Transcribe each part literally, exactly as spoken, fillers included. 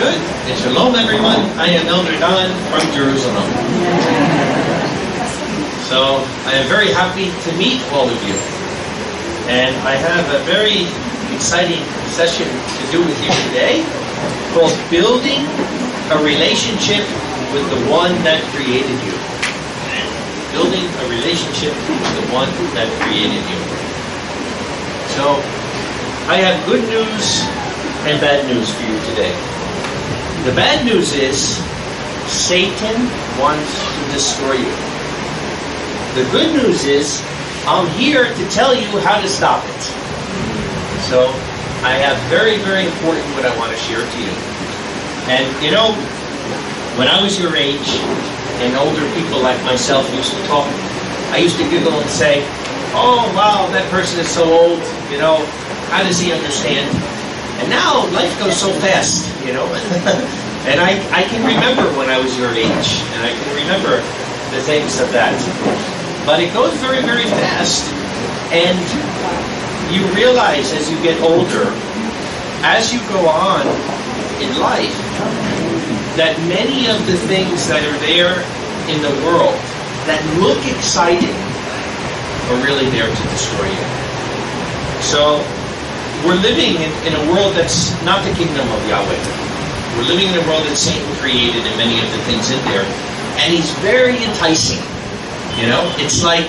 Good. And shalom, everyone. I am Elder Don from Jerusalem. So I am very happy to meet all of you. And I have a very exciting session to do with you today called Building a Relationship with the One that Created You. Building a relationship with the One that created you. So I have good news and bad news for you today. The bad news is Satan wants to destroy you. The good news is I'm here to tell you how to stop it. So I have very, very important what I want to share to you. And you know, when I was your age and older people like myself used to talk, I used to giggle and say, oh wow, that person is so old, you know, how does he understand? And now life goes so fast, you know. And I, I can remember when I was your age, and I can remember the things of that. But it goes very, very fast. And you realize as you get older, as you go on in life, that many of the things that are there in the world that look exciting are really there to destroy you. So we're living in, in a world that's not the kingdom of Yahweh. We're living in a world that Satan created and many of the things in there. And he's very enticing. You know, it's like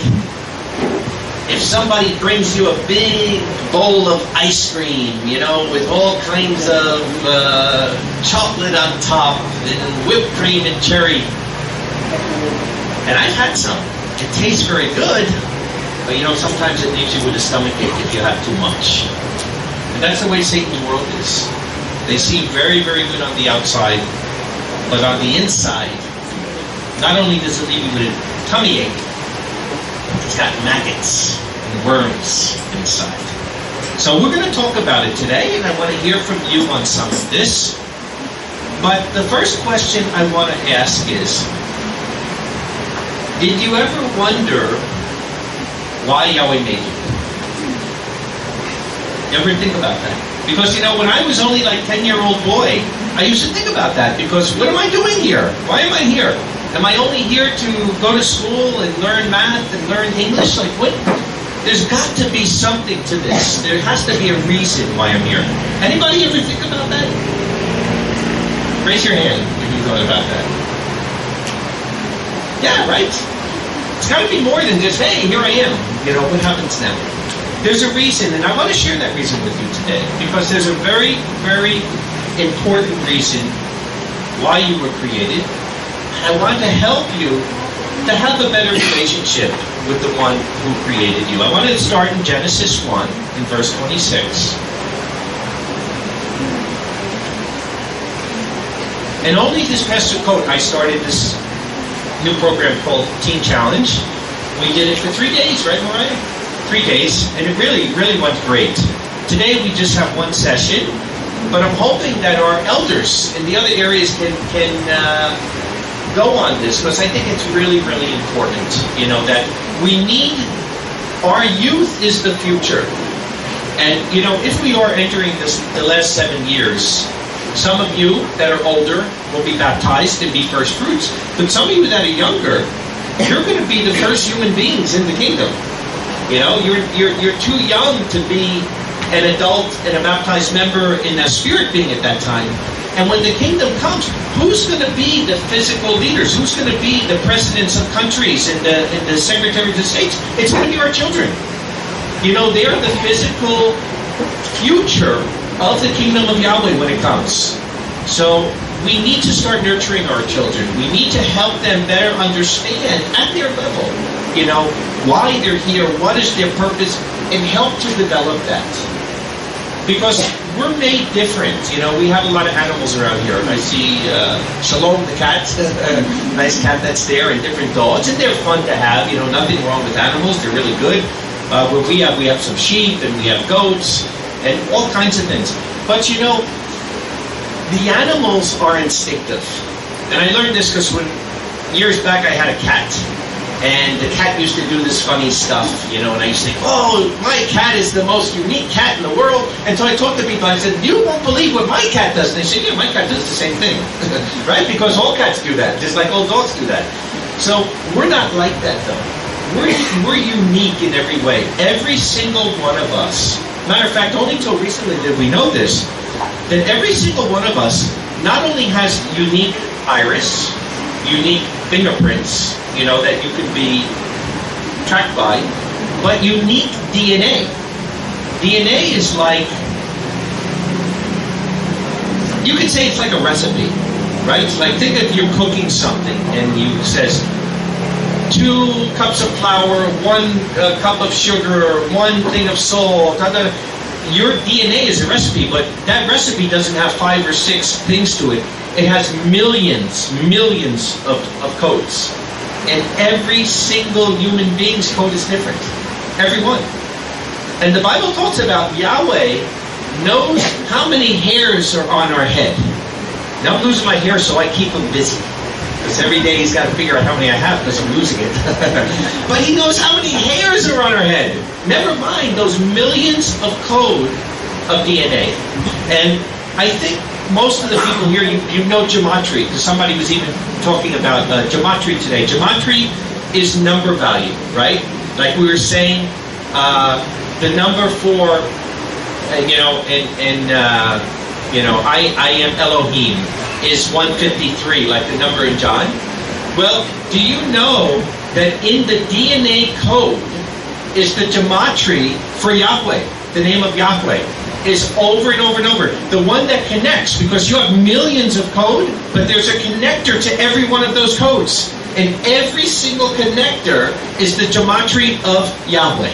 if somebody brings you a big bowl of ice cream, you know, with all kinds of uh, chocolate on top and whipped cream and cherry. And I've had some. It tastes very good, but you know, sometimes it leaves you with a stomachache if you have too much. And that's the way Satan's world is. They seem very, very good on the outside, but on the inside, not only does it leave you with a tummy ache, it's got maggots and worms inside. So we're going to talk about it today, and I want to hear from you on some of this. But the first question I want to ask is, did you ever wonder why Yahweh made you? You ever think about that? Because, you know, when I was only like ten-year-old boy, I used to think about that. Because what am I doing here? Why am I here? Am I only here to go to school and learn math and learn English? Like, what? There's got to be something to this. There has to be a reason why I'm here. Anybody ever think about that? Raise your hand if you thought about that. Yeah, right? It's got to be more than just, hey, here I am. You know, what happens now? There's a reason, and I want to share that reason with you today, because there's a very, very important reason why you were created. And I want to help you to have a better relationship with the one who created you. I want to start in Genesis one, in verse twenty-six. And only this past Sukkot, I started this new program called Teen Challenge. We did it for three days, right, Mariah? Three days, and it really, really went great. Today we just have one session, but I'm hoping that our elders in the other areas can can uh, go on this, because I think it's really, really important. You know, that we need, our youth is the future. And, you know, if we are entering this, the last seven years, some of you that are older will be baptized and be first fruits. But some of you that are younger, you're going to be the first human beings in the kingdom. You know, you're, you're, you're too young to be an adult and a baptized member in that spirit being at that time. And when the kingdom comes, who's going to be the physical leaders? Who's going to be the presidents of countries and the, and the secretaries of states? It's going to be our children. You know, they're the physical future of the kingdom of Yahweh when it comes. So we need to start nurturing our children. We need to help them better understand at their level, you know, why they're here, what is their purpose, and help to develop that. Because we're made different. You know, we have a lot of animals around here. I see uh, Shalom the cat, a nice cat that's there, and different dogs, and they're fun to have. You know, nothing wrong with animals. They're really good. Uh, where we have, we have some sheep, and we have goats, and all kinds of things. But you know, the animals are instinctive. And I learned this because when years back I had a cat. And the cat used to do this funny stuff, you know, and I used to think, oh, my cat is the most unique cat in the world. And so I talked to people, I said, you won't believe what my cat does. And they said, yeah, my cat does the same thing, right? Because all cats do that, just like all dogs do that. So we're not like that, though. We're, we're unique in every way. Every single one of us. Matter of fact, only until recently did we know this, that every single one of us not only has unique iris, unique fingerprints, you know, that you could be tracked by, but unique D N A. D N A is like, you could say it's like a recipe, right? It's like, think if you're cooking something and you says, two cups of flour, one uh, cup of sugar, one thing of salt. Da, da. Your D N A is a recipe, but that recipe doesn't have five or six things to it. It has millions, millions of, of codes. And every single human being's code is different. Every one. And the Bible talks about Yahweh knows how many hairs are on our head. Now I'm losing my hair, so I keep him busy. Because every day he's got to figure out how many I have because I'm losing it. But he knows how many hairs are on our head. Never mind those millions of code of D N A. And I think most of the people here, you, you know gematria, because somebody was even talking about uh, gematria today. Gematria is number value, right? Like we were saying, uh, the number for, uh, you know, and, and uh, you know, I, I am Elohim is one fifty-three, like the number in John. Well, do you know that in the D N A code is the gematria for Yahweh, the name of Yahweh, is over and over and over. The one that connects, because you have millions of code, but there's a connector to every one of those codes. And every single connector is the gematria of Yahweh.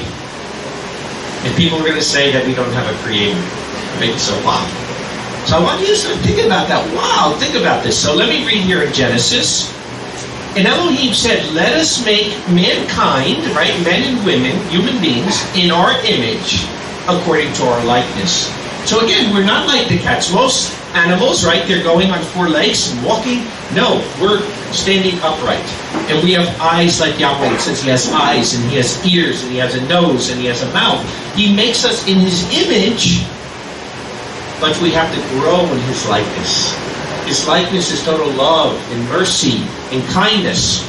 And people are going to say that we don't have a creator. Maybe so. Wow. So I want you to start thinking about that. Wow, think about this. So let me read here in Genesis. And Elohim said, let us make mankind, right, men and women, human beings, in our image, according to our likeness. So again, we're not like the cats. Most animals, right, they're going on four legs and walking. No, we're standing upright. And we have eyes like Yahweh. It says he has eyes, and he has ears, and he has a nose, and he has a mouth. He makes us in his image, but we have to grow in his likeness. His likeness is total love and mercy and kindness.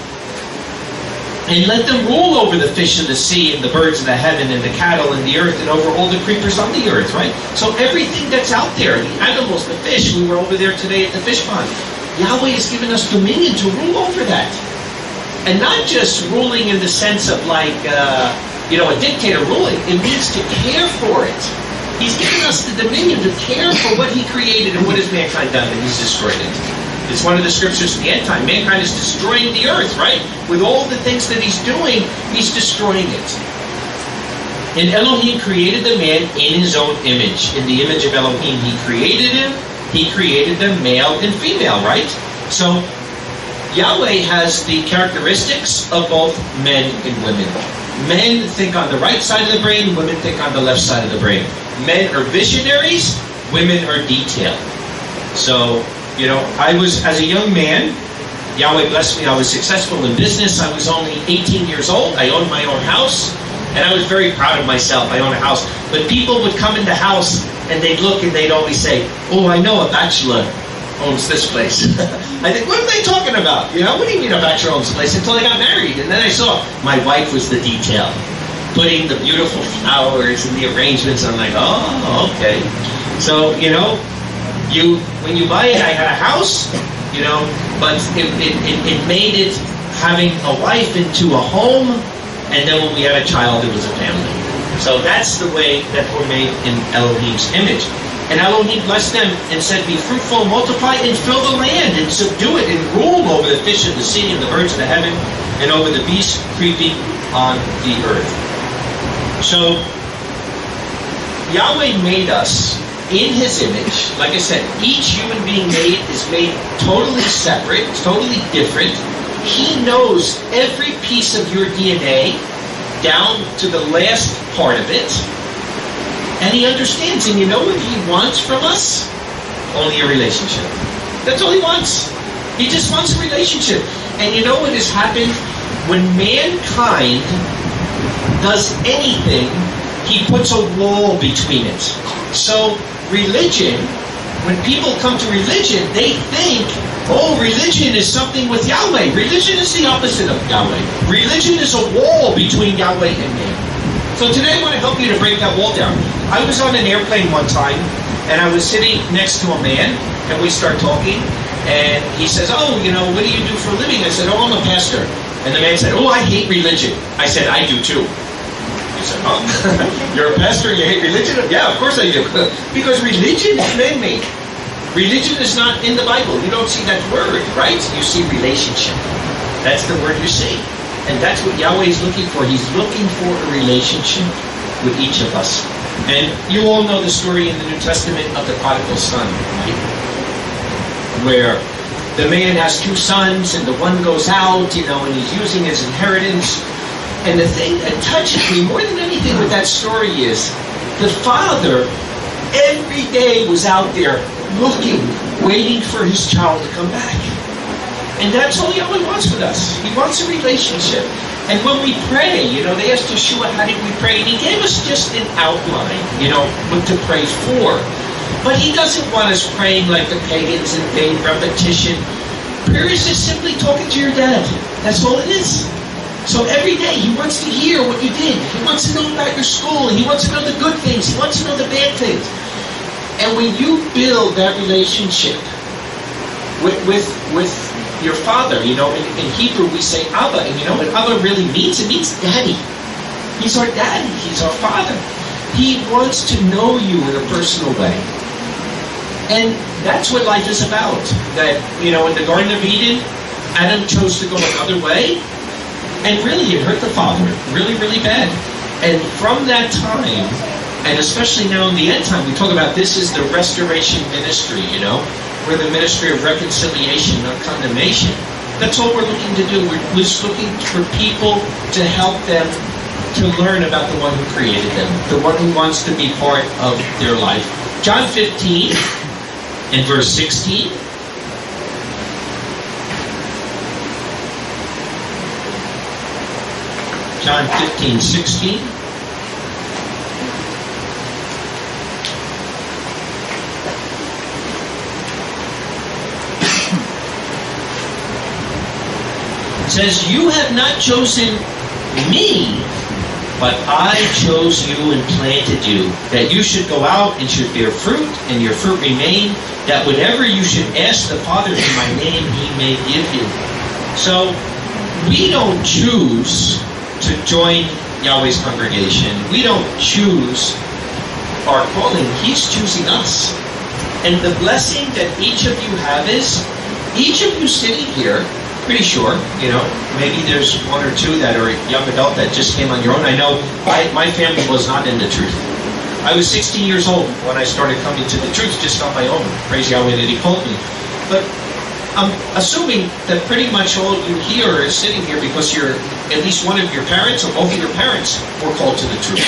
And let them rule over the fish of the sea and the birds of the heaven and the cattle and the earth and over all the creepers on the earth, right? So everything that's out there, the animals, the fish, we were over there today at the fish pond. Yahweh has given us dominion to rule over that. And not just ruling in the sense of like, uh, you know, a dictator ruling. It means to care for it. He's given us the dominion to care for what he created, and what has mankind done? And he's destroyed it. It's one of the scriptures of the end time. Mankind is destroying the earth, right? With all the things that he's doing, he's destroying it. And Elohim created the man in his own image. In the image of Elohim, he created him. He created them male and female, right? So Yahweh has the characteristics of both men and women. Men think on the right side of the brain, women think on the left side of the brain. Men are visionaries, women are detailed. So, you know, I was, as a young man, Yahweh blessed me, I was successful in business. I was only eighteen years old. I owned my own house, and I was very proud of myself. I own a house. But people would come in the house, and they'd look, and they'd always say, oh, I know a bachelor owns this place. I think, what are they talking about? You know, what do you mean a bachelor owns a place? Until I got married, and then I saw my wife was the detail, putting the beautiful flowers and the arrangements. I'm like, oh, okay. So, you know, you when you buy it, I had a house, you know, but it, it, it, it made it having a wife into a home, and then when we had a child, it was a family. So that's the way that we're made in Elohim's image. And Elohim blessed them and said, be fruitful, multiply, and fill the land, and subdue it, and rule over the fish of the sea, and the birds of the heaven, and over the beasts creeping on the earth. So, Yahweh made us in his image. Like I said, each human being made is made totally separate, totally different. He knows every piece of your D N A, down to the last part of it. And he understands. And you know what he wants from us? Only a relationship. That's all he wants. He just wants a relationship. And you know what has happened when mankind does anything, he puts a wall between it. So religion, when people come to religion, they think, oh, religion is something with Yahweh. Religion is the opposite of Yahweh. Religion is a wall between Yahweh and man. So today I want to help you to break that wall down. I was on an airplane one time, and I was sitting next to a man, and we start talking, and he says, oh, you know, what do you do for a living? I said, oh, I'm a pastor. And the man said, oh, I hate religion. I said, I do too. He said, oh, you're a pastor and you hate religion? Yeah, of course I do. Because religion is man-made. Religion is not in the Bible. You don't see that word, right? You see relationship. That's the word you see. And that's what Yahweh is looking for. He's looking for a relationship with each of us. And you all know the story in the New Testament of the prodigal son, right? Where the man has two sons, and the one goes out, you know, and he's using his inheritance. And the thing that touches me more than anything with that story is the father every day was out there looking, waiting for his child to come back. And that's all Yahweh wants with us. He wants a relationship. And when we pray, you know, they asked Yeshua, how did we pray? And he gave us just an outline, you know, what to pray for. But he doesn't want us praying like the pagans in vain repetition. Prayer is just simply talking to your dad. That's all it is. So every day he wants to hear what you did. He wants to know about your school. He wants to know the good things. He wants to know the bad things. And when you build that relationship with with, with your father, you know, in, in Hebrew we say Abba. And you know what Abba really means? It means daddy. He's our daddy. He's our father. He wants to know you in a personal way. And that's what life is about. That, you know, in the Garden of Eden, Adam chose to go another way. And really, it hurt the father really, really bad. And from that time, and especially now in the end time, we talk about this is the restoration ministry, you know. We're the ministry of reconciliation, not condemnation. That's all we're looking to do. We're just looking for people to help them to learn about the one who created them, the one who wants to be part of their life. John fifteen and verse sixteen. John fifteen, sixteen. It says, you have not chosen me, but I chose you and planted you, that you should go out and should bear fruit, and your fruit remain, that whatever you should ask the Father in my name, he may give you. So, we don't choose to join Yahweh's congregation. We don't choose our calling. He's choosing us. And the blessing that each of you have is, each of you sitting here, pretty sure, you know, maybe there's one or two that are young adult that just came on your own. I know I, my family was not in the truth. I was sixteen years old when I started coming to the truth just on my own. Praise Yahweh that he called me. But I'm assuming that pretty much all of you here are sitting here because you're at least one of your parents or both of your parents were called to the truth.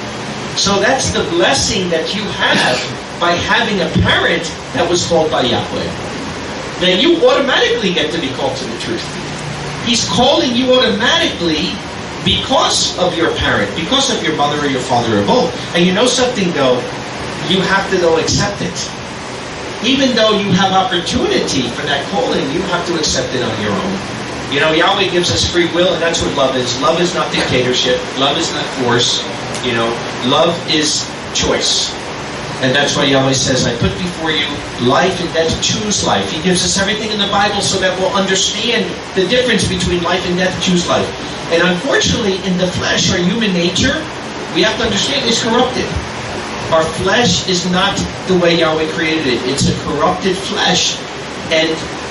So that's the blessing that you have by having a parent that was called by Yahweh. Then you automatically get to be called to the truth. He's calling you automatically because of your parent, because of your mother or your father or both. And you know something though, you have to though accept it. Even though you have opportunity for that calling, you have to accept it on your own. You know, Yahweh gives us free will, and that's what love is. Love is not dictatorship. Love is not force. You know, love is choice. And that's why Yahweh says, I put before you life and death. Choose life. He gives us everything in the Bible so that we'll understand the difference between life and death. Choose life. And unfortunately, in the flesh, our human nature, we have to understand is corrupted. Our flesh is not the way Yahweh created it. It's a corrupted flesh. And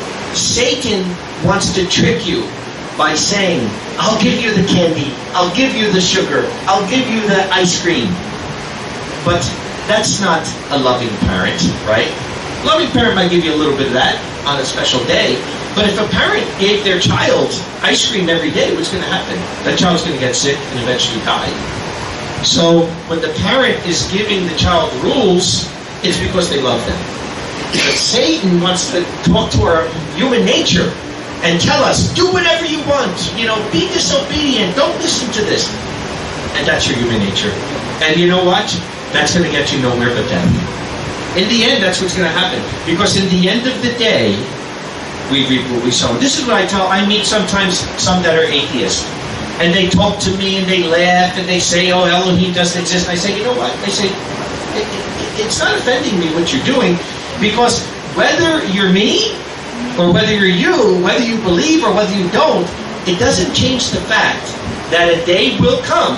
Satan wants to trick you by saying, I'll give you the candy. I'll give you the sugar. I'll give you the ice cream. But that's not a loving parent, right? A loving parent might give you a little bit of that on a special day. But if a parent gave their child ice cream every day, what's going to happen? That child's going to get sick and eventually die. So when the parent is giving the child rules, it's because they love them. But Satan wants to talk to our human nature and tell us, do whatever you want, you know, be disobedient, don't listen to this. And that's your human nature. And you know what? That's going to get you nowhere but death. In the end, that's what's going to happen. Because in the end of the day, we reap what we sow. This is what I tell, I meet sometimes some that are atheists. And they talk to me and they laugh and they say, oh, Elohim doesn't exist. And I say, you know what? They say, it, it, it's not offending me what you're doing, because whether you're me or whether you're you, whether you believe or whether you don't, it doesn't change the fact that a day will come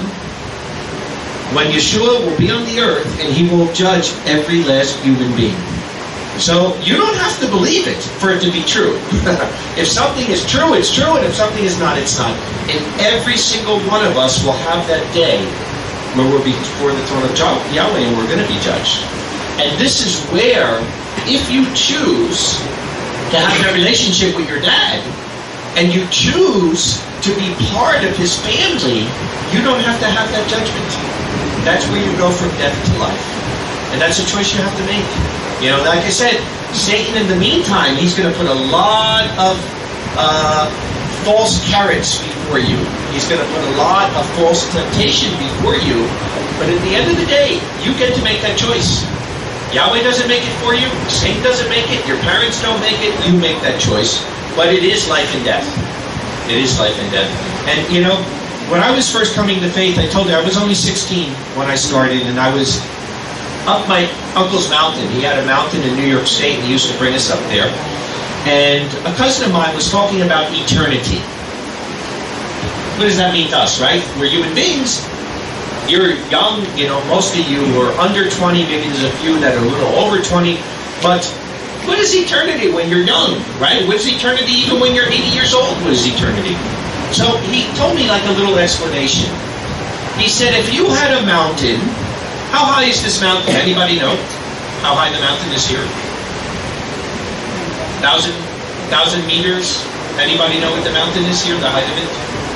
when Yeshua will be on the earth and he will judge every last human being. So you don't have to believe it for it to be true. If something is true, it's true, and if something is not, it's not. And every single one of us will have that day where we'll be before the throne of Yahweh and we're going to be judged. And this is where, if you choose to have that relationship with your dad, and you choose to be part of his family, you don't have to have that judgment. That's where you go from death to life. And that's a choice you have to make. You know, like I said, Satan in the meantime, he's going to put a lot of uh, false carrots before you. He's going to put a lot of false temptation before you. But at the end of the day, you get to make that choice. Yahweh doesn't make it for you. Satan doesn't make it. Your parents don't make it. You make that choice. But it is life and death. It is life and death. And, you know, when I was first coming to faith, I told you I was only sixteen when I started, and I was up my uncle's mountain. He had a mountain in New York State, and he used to bring us up there. And a cousin of mine was talking about eternity. What does that mean to us, right? We're human beings. You're young, you know, most of you are under twenty, maybe there's a few that are a little over twenty. But what is eternity when you're young, right? What is eternity even when you're eighty years old? What is eternity? So he told me like a little explanation. He said, if you had a mountain, how high is this mountain? Anybody know how high the mountain is here? Thousand, thousand meters? Anybody know what the mountain is here, the height of it?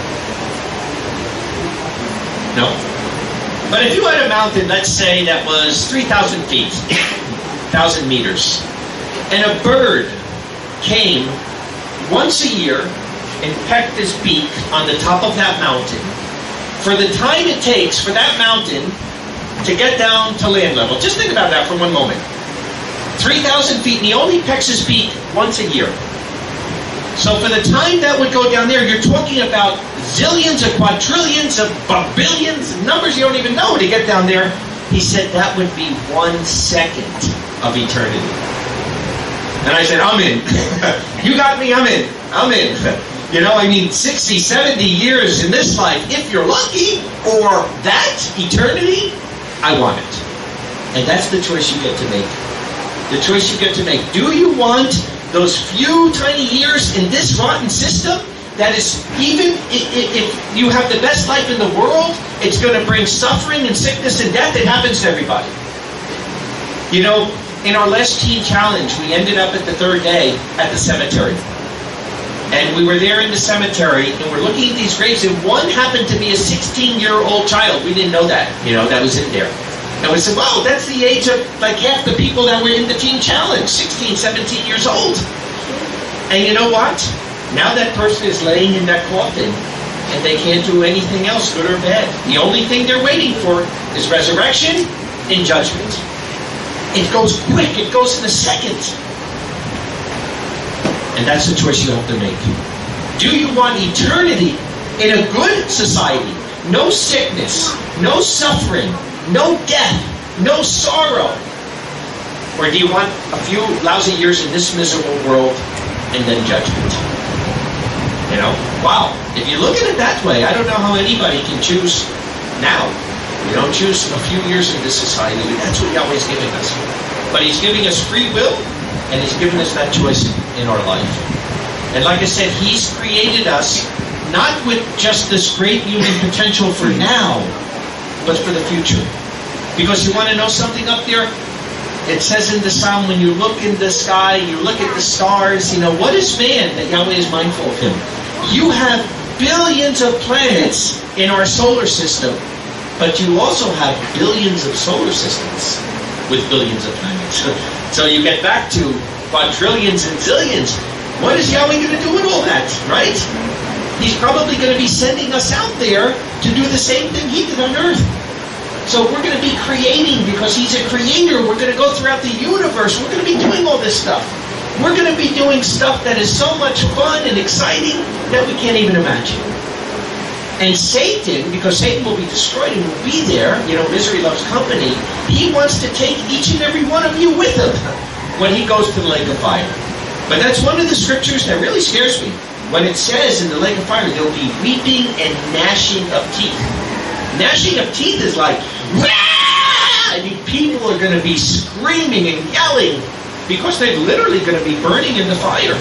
No? But if you had a mountain, let's say that was three thousand feet, one thousand meters, and a bird came once a year and pecked his beak on the top of that mountain, for the time it takes for that mountain to get down to land level. Just think about that for one moment. three thousand feet, and he only pecks his beak once a year. So for the time that would go down there, you're talking about zillions of quadrillions of billions, numbers you don't even know to get down there. He said that would be one second of eternity. And I said, I'm in. You got me, I'm in. I'm in. You know, I mean, sixty, seventy years in this life, if you're lucky, or that, eternity, I want it. And that's the choice you get to make. The choice you get to make. Do you want those few tiny years in this rotten system that is, even if you have the best life in the world, it's going to bring suffering and sickness and death? It happens to everybody. You know, in our last teen challenge, we ended up at the third day at the cemetery. And we were there in the cemetery, and we're looking at these graves, and one happened to be a sixteen-year-old child. We didn't know that, you know, that was in there. And we said, wow, that's the age of like half the people that were in the teen challenge, sixteen, seventeen years old. And you know what? Now that person is laying in that coffin, and they can't do anything else, good or bad. The only thing they're waiting for is resurrection and judgment. It goes quick. It goes in a second. And that's the choice you have to make. Do you want eternity in a good society? No sickness, no suffering, no death, no sorrow? Or do you want a few lousy years in this miserable world and then judgment? You know, wow. If you look at it that way, I don't know how anybody can choose now. We don't choose a few years in this society. That's what Yahweh's giving us. But He's giving us free will, and He's given us that choice in our life. And like I said, He's created us not with just this great human potential for now, but for the future. Because you want to know something up there? It says in the Psalm, when you look in the sky, you look at the stars, you know, what is man that Yahweh is mindful of him? You have billions of planets in our solar system, but you also have billions of solar systems with billions of planets. So you get back to quadrillions and zillions. What is Yahweh going to do with all that, right? He's probably going to be sending us out there to do the same thing he did on earth. So we're going to be creating, because he's a creator. We're going to go throughout the universe. We're going to be doing all this stuff. We're going to be doing stuff that is so much fun and exciting that we can't even imagine. And Satan, because Satan will be destroyed and will be there, you know, misery loves company, he wants to take each and every one of you with him when he goes to the lake of fire. But that's one of the scriptures that really scares me. When it says in the lake of fire, there'll be weeping and gnashing of teeth. Gnashing of teeth is like, Wah! I mean, people are going to be screaming and yelling because they're literally going to be burning in the fire.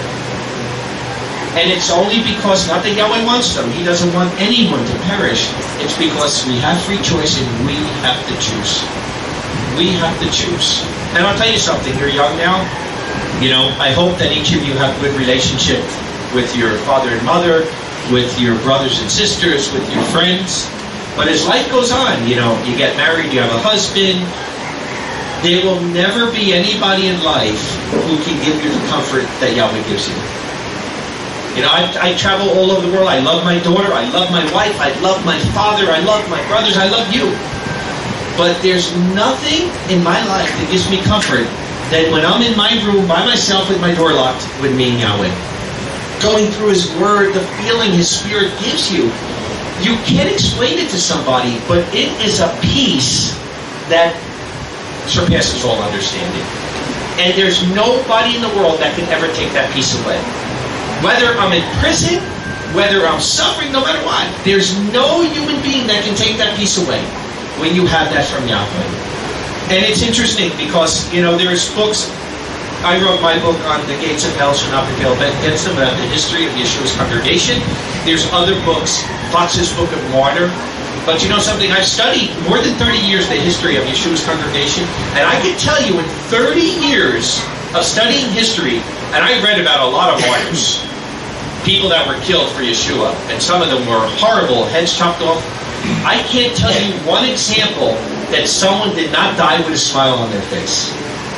And it's only because, not that Yahweh wants them, he doesn't want anyone to perish. It's because we have free choice and we have to choose. We have to choose. And I'll tell you something, you're young now. You know, I hope that each of you have a good relationship with your father and mother, with your brothers and sisters, with your friends. But as life goes on, you know, you get married, you have a husband, there will never be anybody in life who can give you the comfort that Yahweh gives you. You know, I, I travel all over the world. I love my daughter. I love my wife. I love my father. I love my brothers. I love you. But there's nothing in my life that gives me comfort than when I'm in my room by myself with my door locked with me and Yahweh. Going through His Word, the feeling His Spirit gives you. You can't explain it to somebody, but it is a peace that surpasses all understanding. And there's nobody in the world that can ever take that peace away. Whether I'm in prison, whether I'm suffering, no matter what, there's no human being that can take that peace away when you have that from Yahweh. And it's interesting because, you know, there's books. I wrote my book on the gates of hell shall not prevail against them, about the history of Yeshua's congregation. There's other books, Fox's Book of Martyr. But you know something? I've studied more than thirty years the history of Yeshua's congregation, and I can tell you in thirty years of studying history, and I read about a lot of martyrs, people that were killed for Yeshua, and some of them were horrible, heads chopped off. I can't tell you one example that someone did not die with a smile on their face.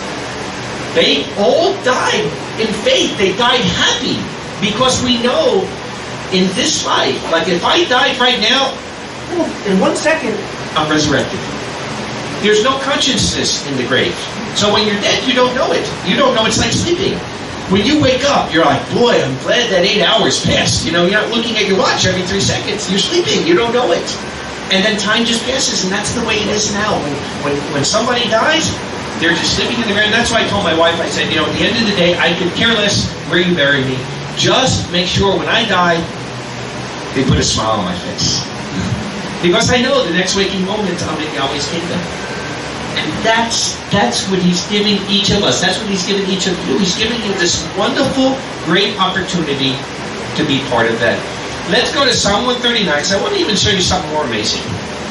They all died in faith. They died happy because we know in this life, like if I died right now, in one second, I'm resurrected. There's no consciousness in the grave. So when you're dead, you don't know it. You don't know it's like sleeping. When you wake up, you're like, boy, I'm glad that eight hours passed. You know, you're not looking at your watch every three seconds. You're sleeping. You don't know it. And then time just passes, and that's the way it is now. When, when, when somebody dies, they're just sleeping in the grave. And that's why I told my wife, I said, you know, at the end of the day, I could care less where you bury me. Just make sure when I die, they put a smile on my face. Because I know the next waking moment I'm in Yahweh's kingdom. And that's that's what He's giving each of us. That's what He's giving each of you. He's giving you this wonderful, great opportunity to be part of that. Let's go to Psalm one thirty-nine. So I want to even show you something more amazing.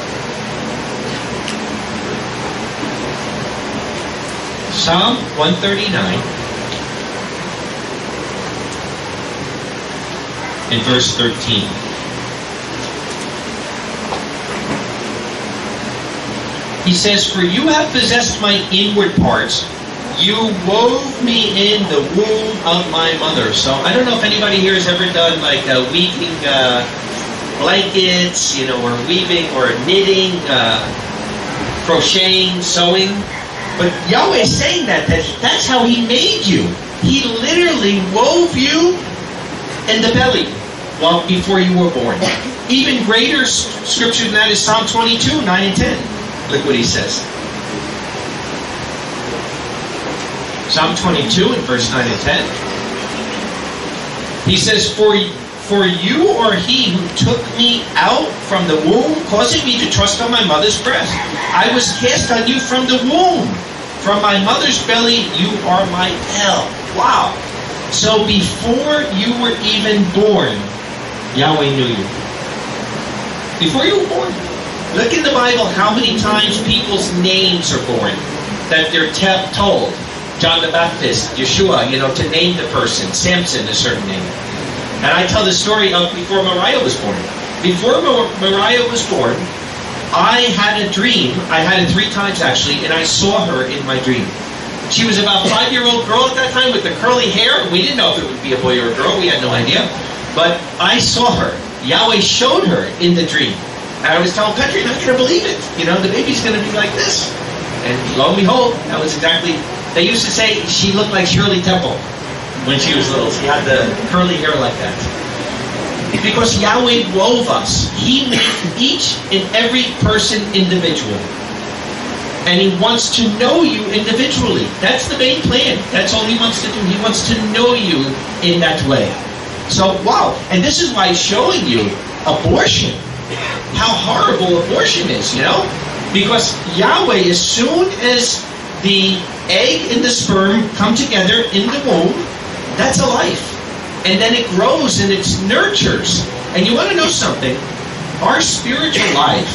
Psalm one thirty-nine. In verse thirteen. He says, "For you have possessed my inward parts. You wove me in the womb of my mother." So I don't know if anybody here has ever done like uh, weaving uh, blankets, you know, or weaving or knitting, uh, crocheting, sewing. But Yahweh is saying that, that that's how He made you. He literally wove you in the belly well, before you were born. Even greater scripture than that is Psalm twenty-two, nine and ten. Look what he says. Psalm twenty-two in verse nine and ten. He says, For, for you are He who took me out from the womb, causing me to trust on my mother's breast. I was cast on you from the womb. From my mother's belly, you are my help. Wow. So before you were even born, Yahweh knew you. Before you were born. Look in the Bible how many times people's names are born, that they're te- told. John the Baptist, Yeshua, you know, to name the person. Samson, a certain name. And I tell the story of before Mariah was born. Before Mar- Mariah was born, I had a dream. I had it three times actually, and I saw her in my dream. She was about a five-year-old girl at that time with the curly hair. We didn't know if it would be a boy or a girl. We had no idea. But I saw her. Yahweh showed her in the dream. And I was telling Petra, you're not going to believe it. You know, the baby's going to be like this. And lo and behold, that was exactly... They used to say she looked like Shirley Temple when she was little. She had the curly hair like that. Because Yahweh wove us. He made each and every person individual. And He wants to know you individually. That's the main plan. That's all He wants to do. He wants to know you in that way. So, wow. And this is why He's showing you abortion. How horrible abortion is, you know? Because Yahweh, as soon as the egg and the sperm come together in the womb, that's a life. And then it grows and it nurtures. And you want to know something? Our spiritual life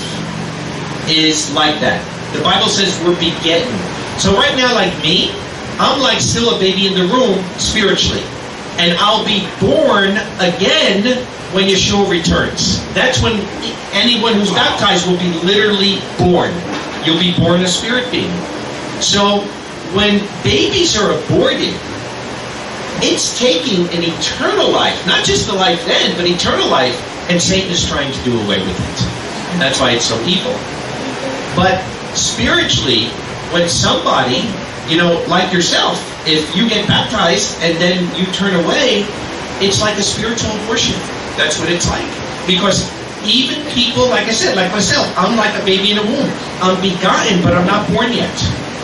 is like that. The Bible says we're begetting. So right now, like me, I'm like still a baby in the room spiritually. And I'll be born again when Yeshua returns. That's when anyone who's baptized will be literally born. You'll be born a spirit being. So when babies are aborted, it's taking an eternal life, not just the life then, but eternal life, and Satan is trying to do away with it. And that's why it's so evil. But spiritually, when somebody, you know, like yourself, if you get baptized and then you turn away, it's like a spiritual abortion. That's what it's like. Because even people, like I said, like myself, I'm like a baby in a womb. I'm begotten, but I'm not born yet.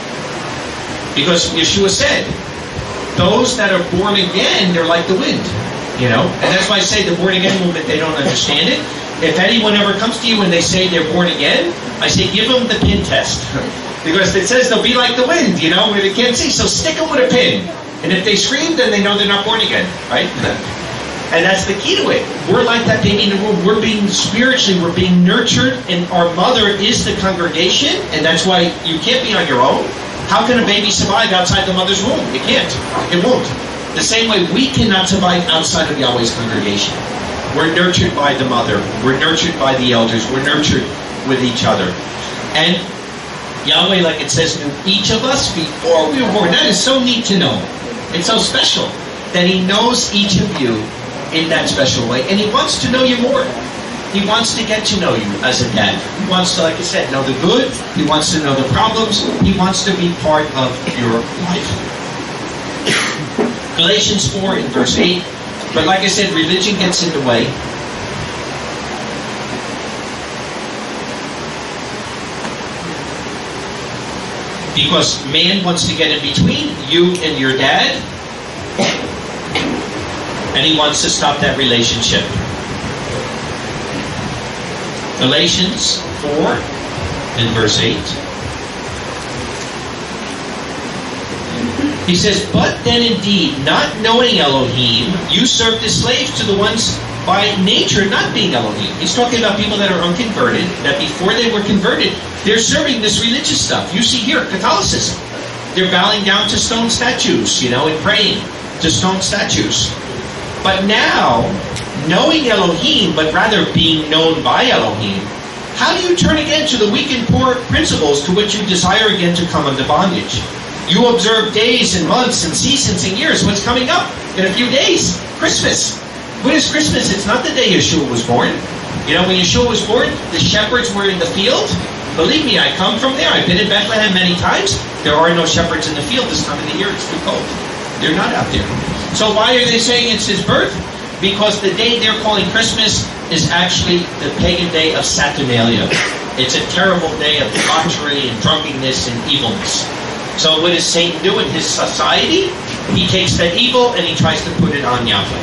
Because Yeshua said, those that are born again, they're like the wind. You know? And that's why I say the born again movement, they don't understand it. If anyone ever comes to you and they say they're born again, I say give them the pin test. Because it says they'll be like the wind, you know, where they can't see. So stick them with a pin. And if they scream, then they know they're not born again. Right? And that's the key to it. We're like that baby in the womb. We're being spiritually, we're being nurtured, and our mother is the congregation, and that's why you can't be on your own. How can a baby survive outside the mother's womb? It can't. It won't. The same way we cannot survive outside of Yahweh's congregation. We're nurtured by the mother. We're nurtured by the elders. We're nurtured with each other. And Yahweh, like it says, knew each of us before we were born. That is so neat to know. It's so special that He knows each of you in that special way. And He wants to know you more. He wants to get to know you as a dad. He wants to, like I said, know the good. He wants to know the problems. He wants to be part of your life. Galatians four in verse eight. But like I said, religion gets in the way. Because man wants to get in between you and your dad. And he wants to stop that relationship. Galatians four in verse eight. He says, but then indeed, not knowing Elohim, you served as slaves to the ones by nature not being Elohim. He's talking about people that are unconverted, that before they were converted, they're serving this religious stuff. You see here, Catholicism. They're bowing down to stone statues, you know, and praying to stone statues. But now, knowing Elohim, but rather being known by Elohim, how do you turn again to the weak and poor principles to which you desire again to come under bondage? You observe days and months and seasons and years. What's coming up in a few days? Christmas. What is Christmas? It's not the day Yeshua was born. You know, when Yeshua was born, the shepherds were in the field. Believe me, I come from there. I've been in Bethlehem many times. There are no shepherds in the field this time of the year. It's too cold. They're not out there. So why are they saying it's His birth? Because the day they're calling Christmas is actually the pagan day of Saturnalia. It's a terrible day of debauchery and drunkenness and evilness. So what does Satan do in his society? He takes that evil and he tries to put it on Yahweh.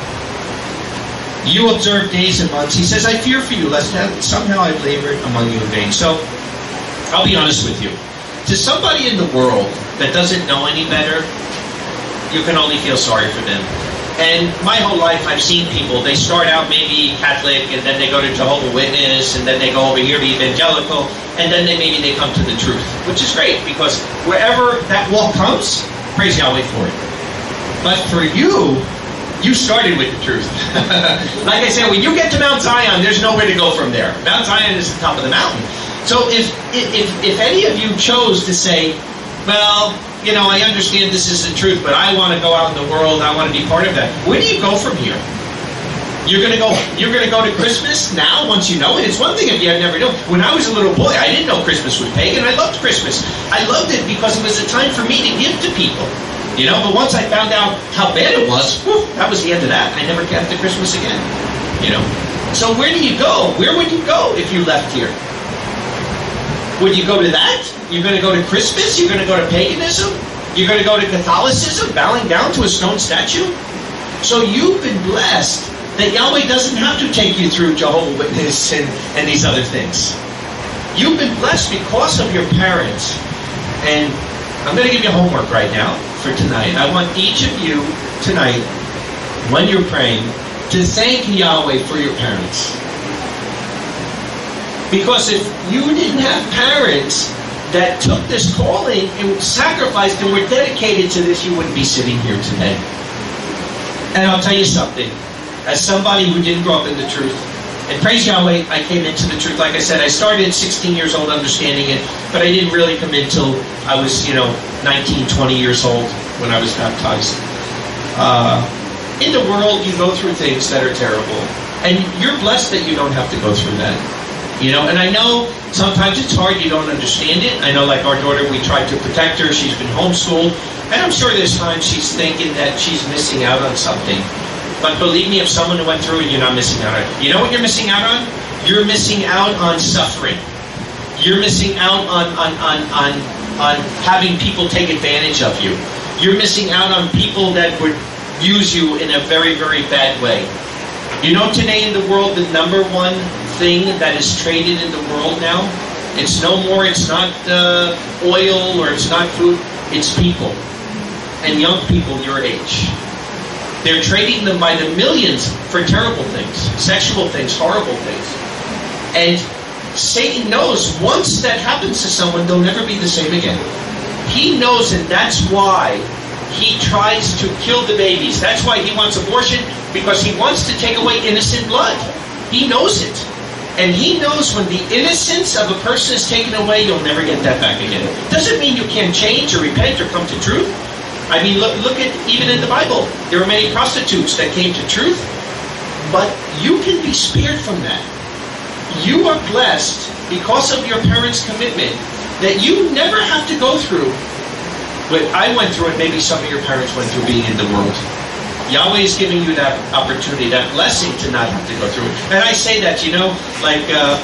You observe days and months. He says, I fear for you, lest somehow I've labored among you in vain. So, I'll be honest with you. To somebody in the world that doesn't know any better, you can only feel sorry for them. And my whole life I've seen people, they start out maybe Catholic, and then they go to Jehovah's Witness, and then they go over here to Evangelical, and then they maybe they come to the truth, which is great, because wherever that wall comes, praise Yahweh for it. But for you, you started with the truth. Like I said, when you get to Mount Zion, there's nowhere to go from there. Mount Zion is the top of the mountain. So if if if any of you chose to say, well, you know, I understand this is the truth, but I want to go out in the world. I want to be part of that. Where do you go from here? You're gonna go. You're gonna go to Christmas now. Once you know it, it's one thing if you had never known. When I was a little boy, I didn't know Christmas was pagan. I loved Christmas. I loved it because it was a time for me to give to people. You know. But once I found out how bad it was, whew, that was the end of that. I never kept the Christmas again. You know. So where do you go? Where would you go if you left here? Would you go to that? You're gonna go to Christmas? You're gonna go to paganism? You're gonna go to Catholicism, bowing down to a stone statue? So you've been blessed that Yahweh doesn't have to take you through Jehovah's Witness and, and these other things. You've been blessed because of your parents. And I'm going to give you homework right now for tonight. I want each of you tonight, when you're praying, to thank Yahweh for your parents. Because if you didn't have parents that took this calling and sacrificed and were dedicated to this, you wouldn't be sitting here today. And I'll tell you something. As somebody who didn't grow up in the truth, and praise Yahweh, I came into the truth. Like I said, I started at sixteen years old understanding it, but I didn't really come in until I was, you know, nineteen, twenty years old when I was baptized. Uh, in the world, you go through things that are terrible, and you're blessed that you don't have to go through that. You know, and I know sometimes it's hard, you don't understand it. I know, like our daughter, we tried to protect her. She's been homeschooled, and I'm sure there's times she's thinking that she's missing out on something. But believe me, if someone went through it, you're not missing out on it. You know what you're missing out on? You're missing out on suffering. You're missing out on, on, on, on, on having people take advantage of you. You're missing out on people that would use you in a very, very bad way. You know today in the world, the number one thing that is traded in the world now, it's no more, it's not uh, oil or it's not food, it's people. And young people your age. They're trading them by the millions for terrible things, sexual things, horrible things. And Satan knows once that happens to someone, they'll never be the same again. He knows, and that's why he tries to kill the babies. That's why he wants abortion, because he wants to take away innocent blood. He knows it. And he knows when the innocence of a person is taken away, you'll never get that back again. Doesn't mean you can't change or repent or come to truth. I mean, look, look at, even in the Bible, there are many prostitutes that came to truth, but you can be spared from that. You are blessed because of your parents' commitment that you never have to go through what I went through and maybe some of your parents went through being in the world. Yahweh is giving you that opportunity, that blessing to not have to go through it. And I say that, you know, like uh,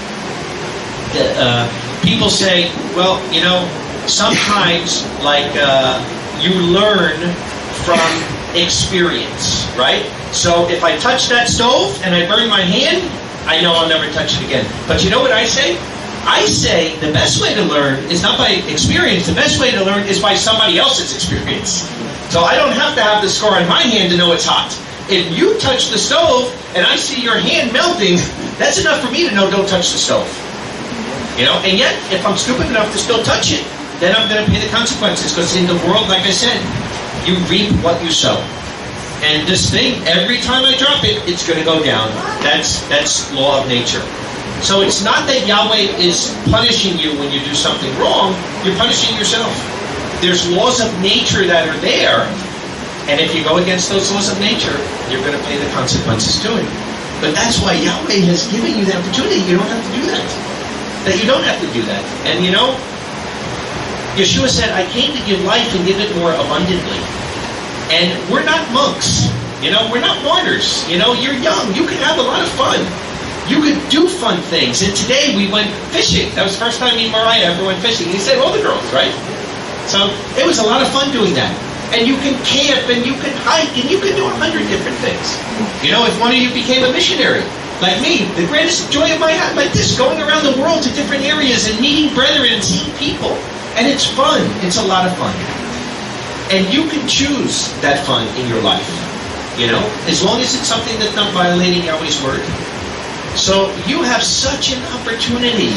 uh, people say, well, you know, sometimes like... Uh, you learn from experience, right? So if I touch that stove and I burn my hand, I know I'll never touch it again. But you know what I say? I say the best way to learn is not by experience. The best way to learn is by somebody else's experience. So I don't have to have the scar on my hand to know it's hot. If you touch the stove and I see your hand melting, that's enough for me to know don't touch the stove. You know, and yet if I'm stupid enough to still touch it, then I'm going to pay the consequences, because in the world, like I said, you reap what you sow. And this thing, every time I drop it, it's going to go down. That's that's law of nature. So it's not that Yahweh is punishing you when you do something wrong. You're punishing yourself. There's laws of nature that are there, and if you go against those laws of nature, you're going to pay the consequences to it. But that's why Yahweh has given you the opportunity. You don't have to do that. That you don't have to do that. And you know, Yeshua said, I came to give life and give it more abundantly. And we're not monks. You know, we're not martyrs. You know, you're young. You can have a lot of fun. You could do fun things. And today we went fishing. That was the first time me and Mariah ever went fishing. He said, all the girls, right? So it was a lot of fun doing that. And you can camp and you can hike and you can do a hundred different things. You know, if one of you became a missionary, like me, the greatest joy of my life, like this, going around the world to different areas and meeting brethren and seeing people. And it's fun. It's a lot of fun. And you can choose that fun in your life. You know, as long as it's something that's not violating Yahweh's word. So you have such an opportunity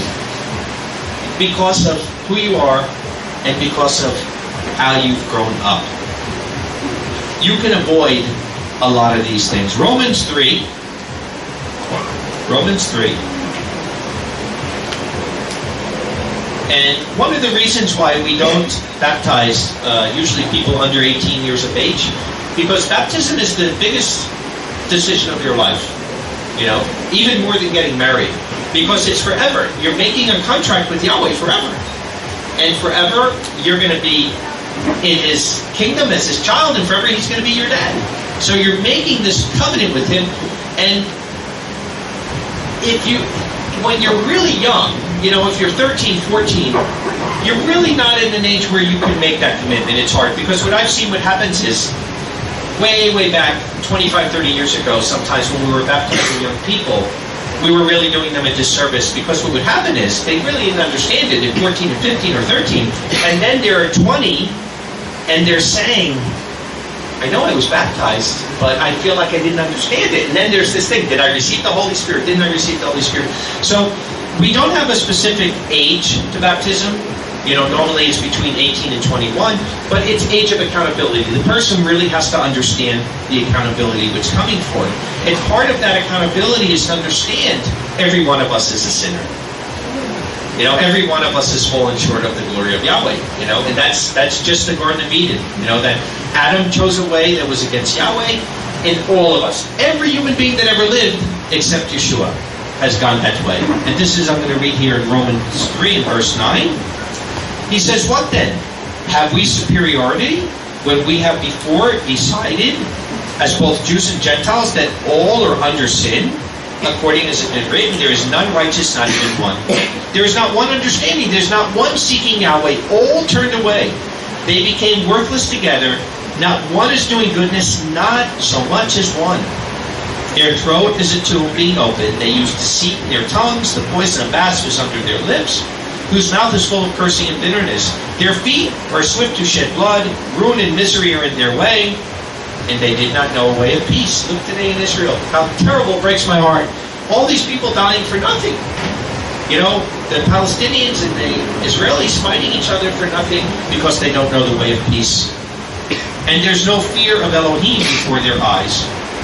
because of who you are and because of how you've grown up. You can avoid a lot of these things. Romans three. Romans three. And one of the reasons why we don't baptize uh, usually people under eighteen years of age, because baptism is the biggest decision of your life, you know, even more than getting married, because it's forever. You're making a contract with Yahweh forever. And forever, you're going to be in His kingdom as His child, and forever He's going to be your dad. So you're making this covenant with Him, and if you, when you're really young, you know, if you're thirteen, fourteen, you're really not in an age where you can make that commitment. It's hard, because what I've seen, what happens is, way, way back, twenty-five, thirty years ago, sometimes when we were baptizing young people, we were really doing them a disservice, because what would happen is, they really didn't understand it at fourteen or fifteen or thirteen, and then they're twenty, and they're saying, I know I was baptized, but I feel like I didn't understand it. And then there's this thing, did I receive the Holy Spirit? Didn't I receive the Holy Spirit? So, we don't have a specific age to baptism. You know, normally it's between eighteen and twenty-one, but it's age of accountability. The person really has to understand the accountability which is coming for it. And part of that accountability is to understand every one of us is a sinner. You know, every one of us has fallen short of the glory of Yahweh. You know, and that's that's just the Garden of Eden. You know, that Adam chose a way that was against Yahweh, and all of us, every human being that ever lived, except Yeshua, has gone that way. And this is, I'm going to read here in Romans three, verse nine. He says, what then? Have we superiority when we have before decided, as both Jews and Gentiles, that all are under sin? According as it is written, there is none righteous, not even one. There is not one understanding. There is not one seeking Yahweh. All turned away. They became worthless together. Not one is doing goodness, not so much as one. Their throat is a tomb being opened. They use deceit in their tongues. The poison of asp is under their lips, whose mouth is full of cursing and bitterness. Their feet are swift to shed blood. Ruin and misery are in their way, and they did not know a way of peace. Look today in Israel. How terrible, breaks my heart. All these people dying for nothing. You know, the Palestinians and the Israelis fighting each other for nothing because they don't know the way of peace. And there's no fear of Elohim before their eyes.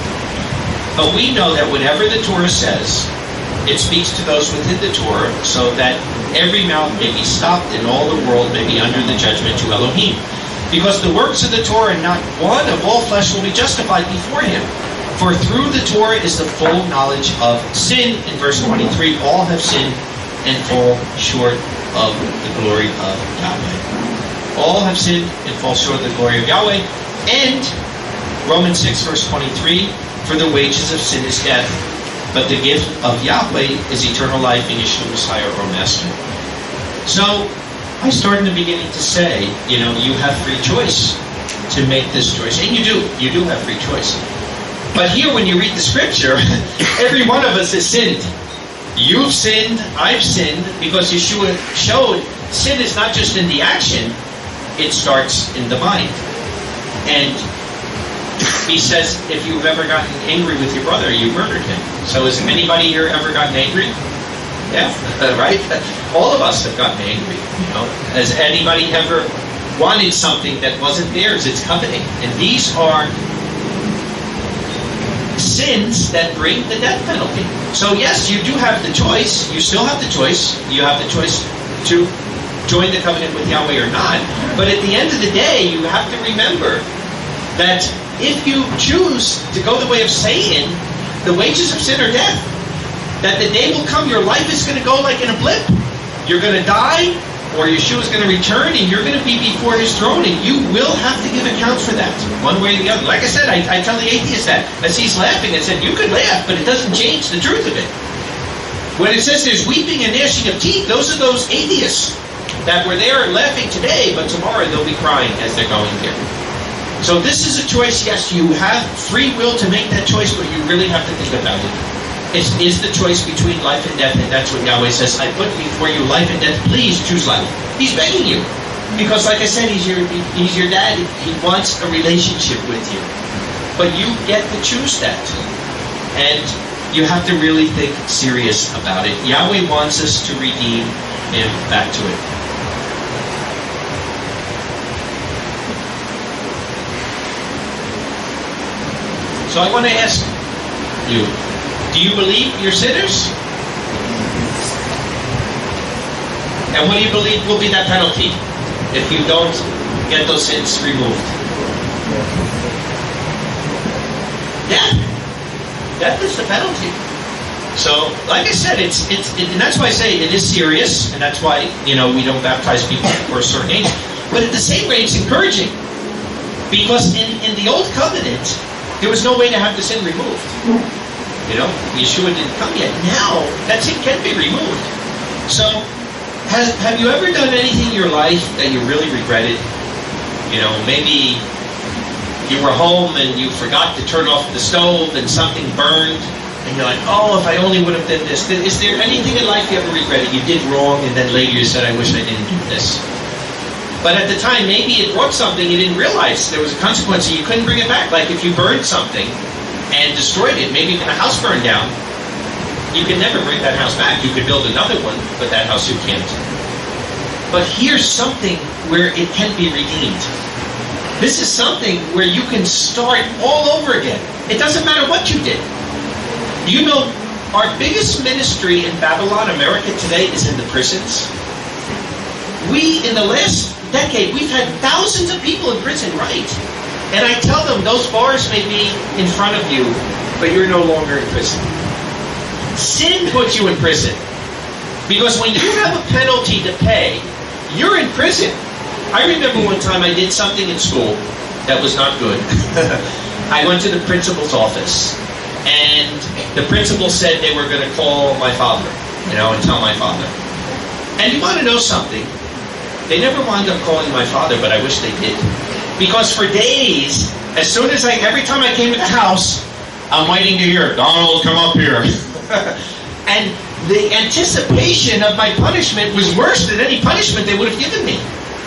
But we know that whatever the Torah says, it speaks to those within the Torah, so that every mouth may be stopped and all the world may be under the judgment to Elohim. Because the works of the Torah, not one of all flesh will be justified before Him. For through the Torah is the full knowledge of sin. In verse twenty-three, all have sinned and fall short of the glory of Yahweh. All have sinned and fall short of the glory of Yahweh. And Romans six, verse twenty-three, for the wages of sin is death, but the gift of Yahweh is eternal life in Yeshua Messiah, our Master. So, I started in the beginning to say, you know, you have free choice to make this choice. And you do. You do have free choice. But here, when you read the Scripture, every one of us has sinned. You've sinned, I've sinned, because Yeshua showed sin is not just in the action, it starts in the mind. And He says, if you've ever gotten angry with your brother, you murdered him. So has anybody here ever gotten angry? Yeah, right? All of us have gotten angry. You know, has anybody ever wanted something that wasn't theirs? It's coveting. And these are sins that bring the death penalty. So yes, you do have the choice. You still have the choice. You have the choice to join the covenant with Yahweh or not. But at the end of the day, you have to remember that if you choose to go the way of Satan, the wages of sin are death. That the day will come, your life is going to go like in a blip. You're going to die, or Yeshua is going to return, and you're going to be before His throne, and you will have to give account for that, one way or the other. Like I said, I, I tell the atheist that, as he's laughing, I said, you could laugh, but it doesn't change the truth of it. When it says there's weeping and gnashing of teeth, those are those atheists that were there laughing today, but tomorrow they'll be crying as they're going there. So this is a choice. Yes, you have free will to make that choice, but you really have to think about it. It is the choice between life and death, and that's what Yahweh says. I put before you life and death. Please choose life. He's begging you. Because like I said, he's your, he's your dad. He wants a relationship with you. But you get to choose that. And you have to really think serious about it. Yahweh wants us to redeem Him back to it. So I want to ask you, do you believe you're sinners? And what do you believe will be that penalty if you don't get those sins removed? Death. Death is the penalty. So, like I said, it's it's it, and that's why I say it is serious, and that's why, you know, we don't baptize people for a certain age. But at the same rate, it's encouraging, because in, in the old covenant, there was no way to have the sin removed. You know, Yeshua didn't come yet. Now that sin can be removed. So, has have you ever done anything in your life that you really regretted? You know, maybe you were home and you forgot to turn off the stove and something burned. And you're like, oh, if I only would have done this. Is there anything in life you ever regretted? You did wrong, and then later you said, I wish I didn't do this. But at the time, maybe it brought something you didn't realize. There was a consequence, and you couldn't bring it back. Like if you burned something and destroyed it, maybe a house burned down, you can never bring that house back. You could build another one, but that house you can't. But here's something where it can be redeemed. This is something where you can start all over again. It doesn't matter what you did. You know, our biggest ministry in Babylon, America today, is in the prisons. We, in the last decade, we've had thousands of people in prison, right? And I tell them, those bars may be in front of you, but you're no longer in prison. Sin puts you in prison. Because when you have a penalty to pay, you're in prison. I remember one time I did something in school that was not good. I went to the principal's office. And the principal said they were going to call my father, you know, and tell my father. And you want to know something? They never wound up calling my father, but I wish they did. Because for days, as soon as I, every time I came to the house, I'm waiting to hear, Donald, come up here. And the anticipation of my punishment was worse than any punishment they would have given me.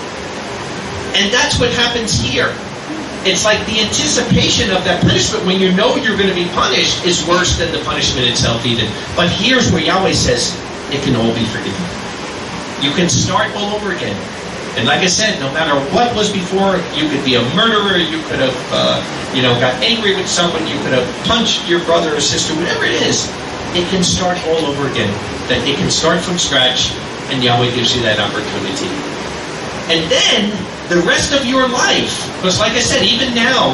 And that's what happens here. It's like the anticipation of that punishment when you know you're going to be punished is worse than the punishment itself even. But here's where Yahweh says it can all be forgiven. You can start all over again. And like I said, no matter what was before, you could be a murderer, you could have, uh, you know, got angry with someone, you could have punched your brother or sister, whatever it is, it can start all over again. That it can start from scratch, and Yahweh gives you that opportunity. And then the rest of your life, because like I said, even now,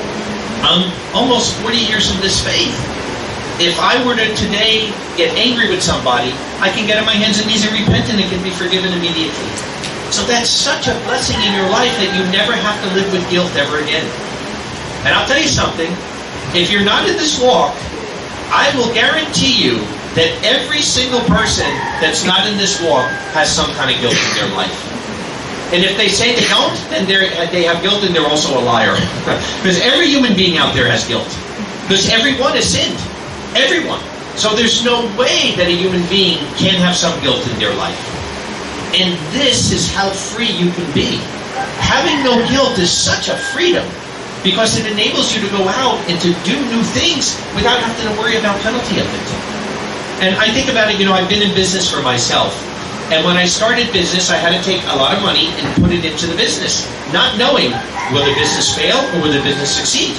I'm almost forty years in this faith. If I were to today get angry with somebody, I can get on my hands and knees and repent, and it can be forgiven immediately. So that's such a blessing in your life that you never have to live with guilt ever again. And I'll tell you something, if you're not in this walk, I will guarantee you that every single person that's not in this walk has some kind of guilt in their life. And if they say they don't, then they have guilt and they're also a liar. Because every human being out there has guilt. Because everyone has sinned. Everyone. So there's no way that a human being can have some guilt in their life. And this is how free you can be. Having no guilt is such a freedom. Because it enables you to go out and to do new things without having to worry about penalty of it. And I think about it, you know, I've been in business for myself. And when I started business, I had to take a lot of money and put it into the business, not knowing will the business fail or will the business succeed.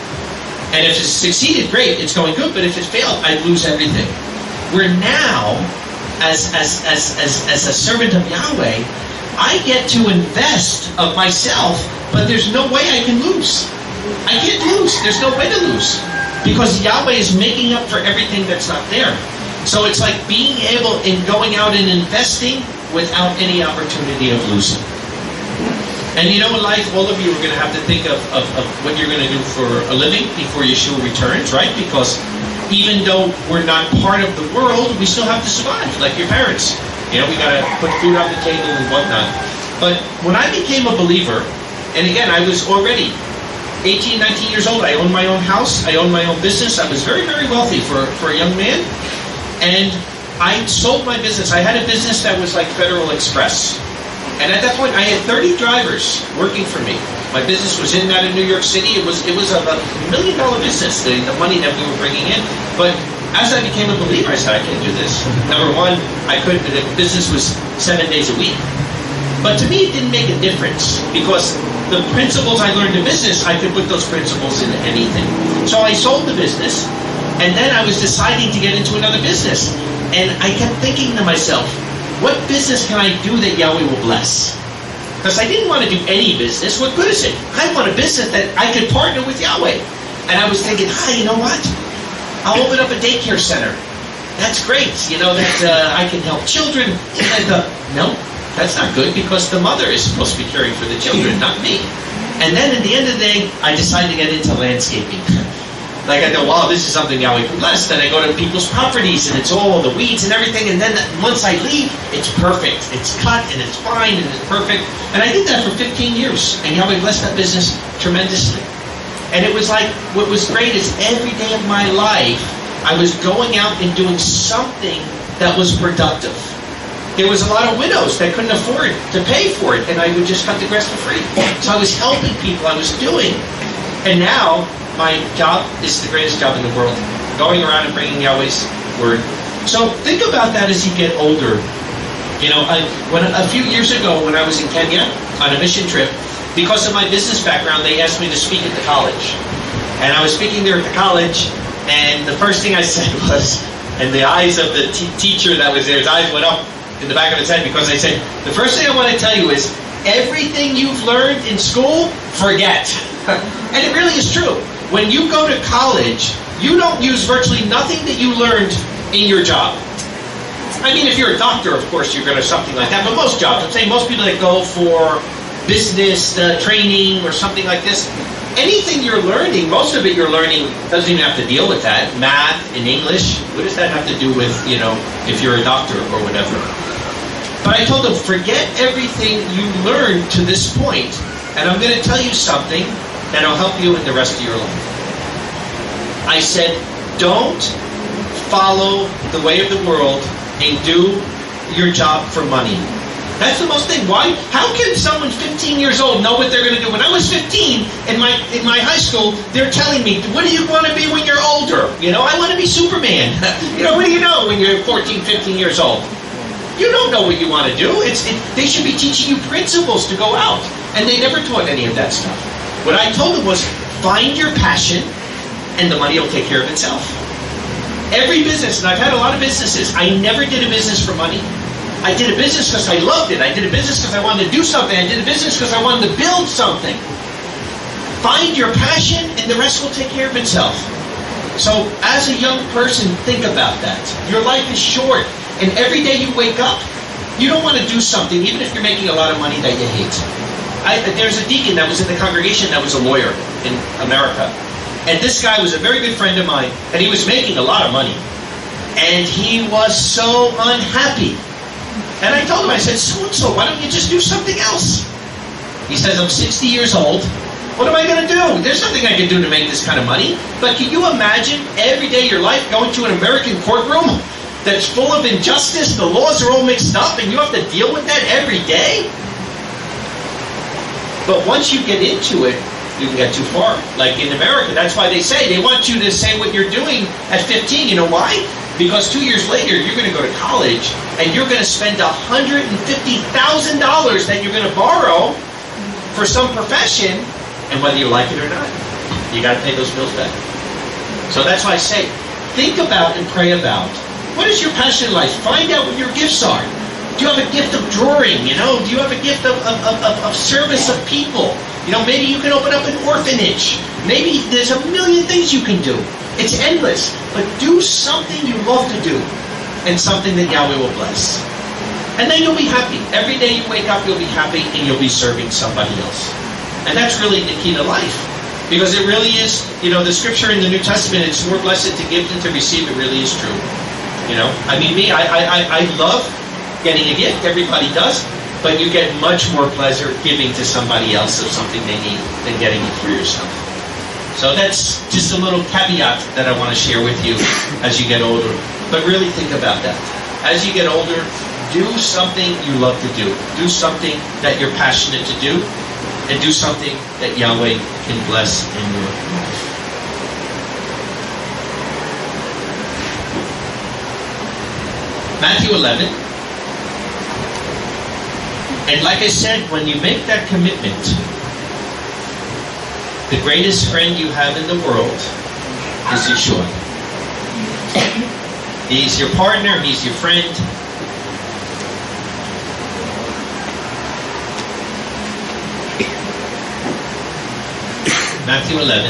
And if it succeeded, great, it's going good. But if it failed, I'd lose everything. Where now, as as as as as a servant of Yahweh, I get to invest of myself, but there's no way I can lose. I can't lose. There's no way to lose because Yahweh is making up for everything that's not there. So it's like being able in going out and investing without any opportunity of losing. And you know, in life, all of you are going to have to think of, of, of what you're going to do for a living before Yeshua returns, right? Because even though we're not part of the world, we still have to survive, like your parents. You know, we got to put food on the table and whatnot. But when I became a believer, and again, I was already eighteen, nineteen years old. I owned my own house. I owned my own business. I was very, very wealthy for, for a young man. And I sold my business. I had a business that was like Federal Express. And at that point, I had thirty drivers working for me. My business was in that in New York City. It was it was a million dollar business, the, the money that we were bringing in. But as I became a believer, I said, I can't do this. Number one, I couldn't. The business was seven days a week. But to me, it didn't make a difference because the principles I learned in business, I could put those principles into anything. So I sold the business. And then I was deciding to get into another business. And I kept thinking to myself, what business can I do that Yahweh will bless? Because I didn't want to do any business. What good is it? I want a business that I could partner with Yahweh. And I was thinking, ah, you know what? I'll open up a daycare center. That's great. You know, that uh, I can help children. And I thought, no, that's not good, because the mother is supposed to be caring for the children, not me. And then at the end of the day, I decided to get into landscaping. Like I thought, wow, this is something Yahweh can bless. Then I go to people's properties, and it's all the weeds and everything. And then once I leave, it's perfect. It's cut, and it's fine, and it's perfect. And I did that for fifteen years. And Yahweh blessed that business tremendously. And it was like, what was great is every day of my life, I was going out and doing something that was productive. There was a lot of widows that couldn't afford to pay for it, and I would just cut the grass for free. So I was helping people, I was doing. And now, my job is the greatest job in the world, going around and bringing Yahweh's word. So think about that as you get older. You know, I, when a few years ago when I was in Kenya on a mission trip, because of my business background, they asked me to speak at the college. And I was speaking there at the college, and the first thing I said was, and the eyes of the t- teacher that was there, his eyes went up in the back of his head, because I said, the first thing I want to tell you is, everything you've learned in school, forget. And it really is true. When you go to college, you don't use virtually nothing that you learned in your job. I mean, if you're a doctor, of course, you're going to something like that. But most jobs, I'm saying most people that go for business uh, training or something like this, anything you're learning, most of it you're learning doesn't even have to deal with that. Math and English, what does that have to do with, you know, if you're a doctor or whatever? But I told them, forget everything you learned to this point, and I'm going to tell you something that'll help you in the rest of your life. I said, don't follow the way of the world and do your job for money. That's the most thing. Why? How can someone fifteen years old know what they're going to do? When I was fifteen, in my in my high school, they're telling me, what do you want to be when you're older? You know, I want to be Superman. You know, what do you know when you're fourteen, fifteen years old? You don't know what you want to do. It's it, They should be teaching you principles to go out. And they never taught any of that stuff. What I told them was, find your passion, and the money will take care of itself. Every business, and I've had a lot of businesses, I never did a business for money. I did a business because I loved it. I did a business because I wanted to do something. I did a business because I wanted to build something. Find your passion, and the rest will take care of itself. So, as a young person, think about that. Your life is short, and every day you wake up, you don't want to do something, even if you're making a lot of money, that you hate. I, there's a deacon that was in the congregation that was a lawyer in America. And this guy was a very good friend of mine, and he was making a lot of money. And he was so unhappy. And I told him, I said, so-and-so, why don't you just do something else? He says, I'm sixty years old. What am I going to do? There's nothing I can do to make this kind of money. But can you imagine every day of your life going to an American courtroom that's full of injustice, the laws are all mixed up, and you have to deal with that every day? But once you get into it, you can get too far. Like in America, that's why they say, they want you to say what you're doing at fifteen. You know why? Because two years later, you're going to go to college, and you're going to spend one hundred fifty thousand dollars that you're going to borrow for some profession, and whether you like it or not, you got to pay those bills back. So that's why I say, think about and pray about, what is your passion in life? Find out what your gifts are. Do you have a gift of drawing? You know, do you have a gift of, of, of, of service of people? You know, maybe you can open up an orphanage. Maybe there's a million things you can do. It's endless. But do something you love to do, and something that Yahweh will bless. And then you'll be happy. Every day you wake up, you'll be happy, and you'll be serving somebody else. And that's really the key to life. Because it really is, you know, the scripture in the New Testament, it's more blessed to give than to receive. It really is true. You know, I mean, me, I, I, I love getting a gift. Everybody does. But you get much more pleasure giving to somebody else of something they need than getting it for yourself. So that's just a little caveat that I want to share with you as you get older. But really think about that. As you get older, do something you love to do. Do something that you're passionate to do. And do something that Yahweh can bless in your life. Matthew eleven. And like I said, when you make that commitment, the greatest friend you have in the world is Yeshua. He's your partner, he's your friend. Matthew eleven.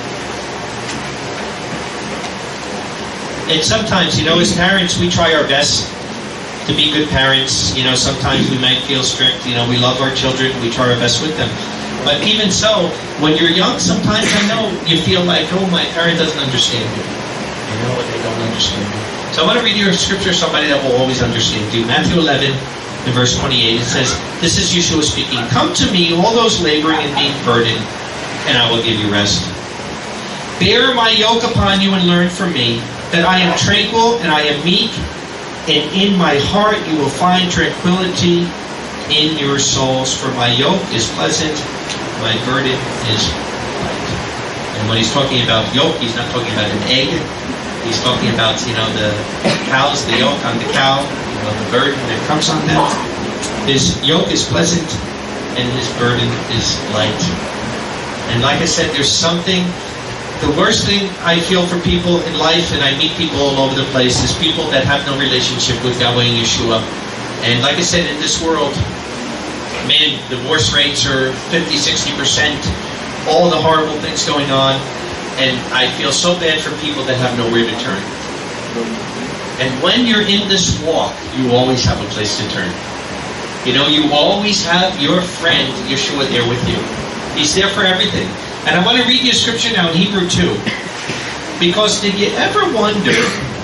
And sometimes, you know, as parents, we try our best to be good parents. You know, sometimes we might feel strict. You know, we love our children. We try our best with them. But even so, when you're young, sometimes I know you feel like, oh, my parent doesn't understand me. You know, they don't understand me. So I want to read you a scripture, somebody that will always understand you. Matthew eleven, in verse twenty-eight, it says, this is Yeshua speaking, come to me, all those laboring and being burdened, and I will give you rest. Bear my yoke upon you and learn from me, that I am tranquil and I am meek, and in my heart you will find tranquility in your souls. For my yoke is pleasant, my burden is light. And when he's talking about yoke, he's not talking about an egg. He's talking about, you know, the cows, the yoke on the cow, you know, the burden that comes on them. His yoke is pleasant and his burden is light. And like I said, there's something, the worst thing I feel for people in life, and I meet people all over the place, is people that have no relationship with Yahweh and Yeshua. And like I said, in this world, man, divorce rates are fifty, sixty percent, all the horrible things going on. And I feel so bad for people that have nowhere to turn. And when you're in this walk, you always have a place to turn. You know, you always have your friend, Yeshua, there with you. He's there for everything. And I want to read you a scripture now in Hebrew two. Because did you ever wonder,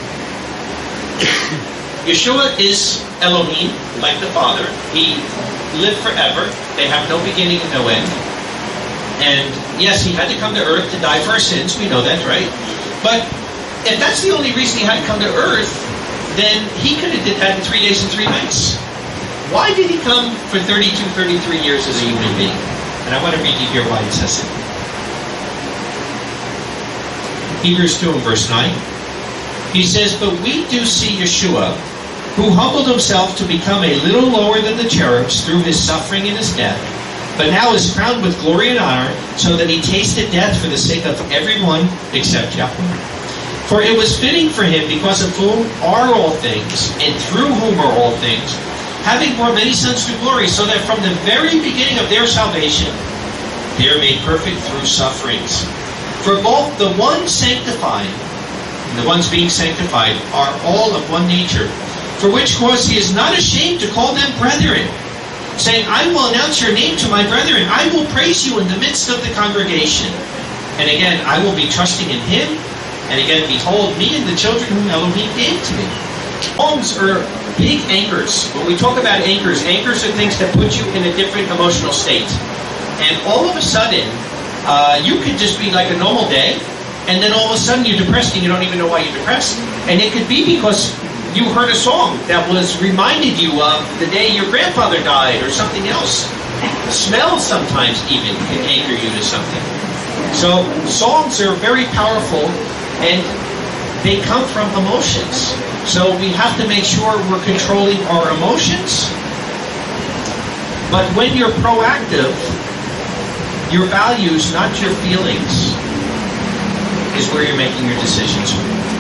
Yeshua is Elohim, like the Father. He lived forever. They have no beginning and no end. And yes, he had to come to earth to die for our sins. We know that, right? But if that's the only reason he had to come to earth, then he could have did that in three days and three nights. Why did he come for thirty-two, thirty-three years as a human being? And I want to read you here why he says it. Hebrews two and verse nine. He says, but we do see Yeshua, who humbled himself to become a little lower than the cherubs through his suffering and his death, but now is crowned with glory and honor, so that he tasted death for the sake of everyone except Yahweh. For it was fitting for him, because of whom are all things, and through whom are all things, having brought many sons to glory, so that from the very beginning of their salvation, they are made perfect through sufferings. For both the one sanctifying and the ones being sanctified are all of one nature, for which cause he is not ashamed to call them brethren, saying, I will announce your name to my brethren. I will praise you in the midst of the congregation. And again, I will be trusting in him. And again, behold, me and the children whom Elohim gave to me. Homes are big anchors. When we talk about anchors, anchors are things that put you in a different emotional state. And all of a sudden, uh, you could just be like a normal day, and then all of a sudden you're depressed and you don't even know why you're depressed. And it could be because you heard a song that was reminded you of the day your grandfather died or something else. The smell sometimes even can anchor you to something. So songs are very powerful and they come from emotions. So we have to make sure we're controlling our emotions. But when you're proactive, your values, not your feelings, is where you're making your decisions.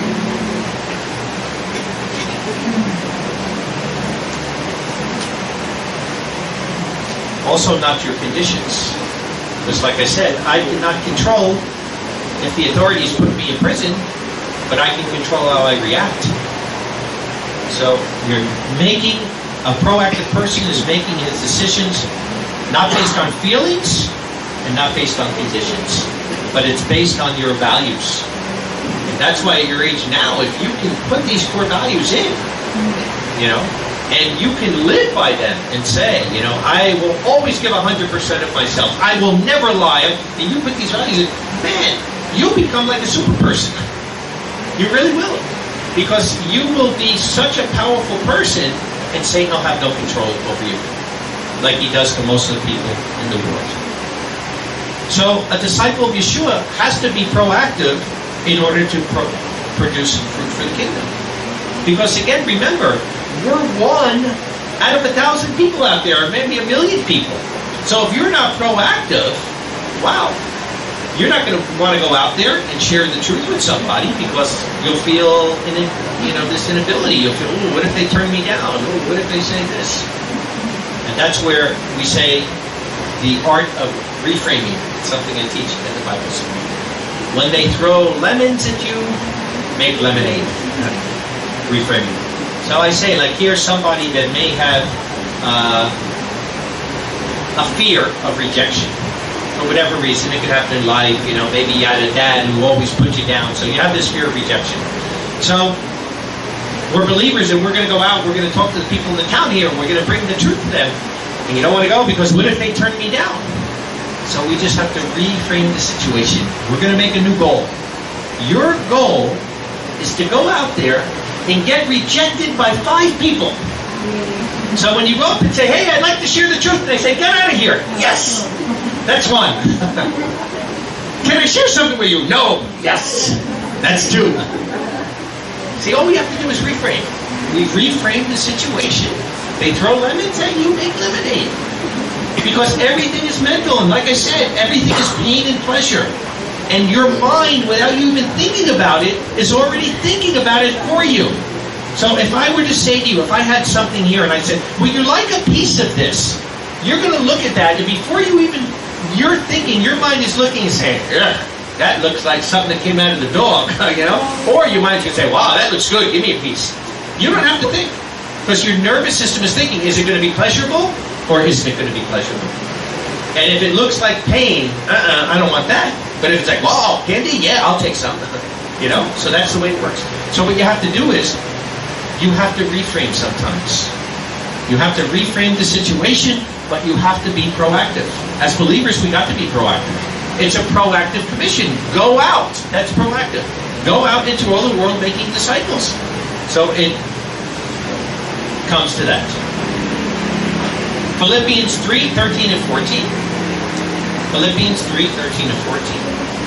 Also not your conditions. Because like I said, I cannot control if the authorities put me in prison, but I can control how I react. So you're making, a proactive person is making his decisions not based on feelings and not based on conditions, but it's based on your values. And that's why at your age now, if you can put these core values in, you know, and you can live by them and say, you know, I will always give one hundred percent of myself. I will never lie. And you put these values in, man, you'll become like a super person. You really will. Because you will be such a powerful person and Satan will have no control over you, like he does to most of the people in the world. So a disciple of Yeshua has to be proactive in order to pro produce fruit for the kingdom. Because again, remember, we're one out of a thousand people out there, or maybe a million people. So if you're not proactive, wow, you're not going to want to go out there and share the truth with somebody because you'll feel, in it, you know, this inability. You'll feel, oh, what if they turn me down? Oh, what if they say this? And that's where we say, the art of reframing. It's something I teach in the Bible school. When they throw lemons at you, make lemonade. Reframing. So I say, like, here's somebody that may have uh, a fear of rejection. For whatever reason, it could happen in life. You know, maybe you had a dad who always put you down, so you have this fear of rejection. So we're believers, and we're going to go out, we're going to talk to the people in the town here, and we're going to bring the truth to them. And you don't want to go because what if they turn me down? So we just have to reframe the situation. We're going to make a new goal. Your goal is to go out there and get rejected by five people. So when you go up and say, hey, I'd like to share the truth, and they say, get out of here. Yes, that's one. Can I share something with you? No. Yes, that's two. See, all we have to do is reframe. We reframe the situation. They throw lemons at you, make lemonade. Because everything is mental, and like I said, everything is pain and pleasure. And your mind, without you even thinking about it, is already thinking about it for you. So if I were to say to you, if I had something here and I said, would you like a piece of this? You're going to look at that, and before you even, you're thinking, your mind is looking and saying, ugh, that looks like something that came out of the dog, you know? Or you might just say, wow, that looks good, give me a piece. You don't have to think. Because your nervous system is thinking, is it going to be pleasurable or isn't it going to be pleasurable? And if it looks like pain, uh-uh, I don't want that. But if it's like, wow, candy, yeah, I'll take some. You know? So that's the way it works. So what you have to do is, you have to reframe sometimes. You have to reframe the situation, but you have to be proactive. As believers, we got to be proactive. It's a proactive commission. Go out. That's proactive. Go out into all the world making disciples. So it comes to that. Philippians three, thirteen and fourteen. Philippians three, thirteen and fourteen.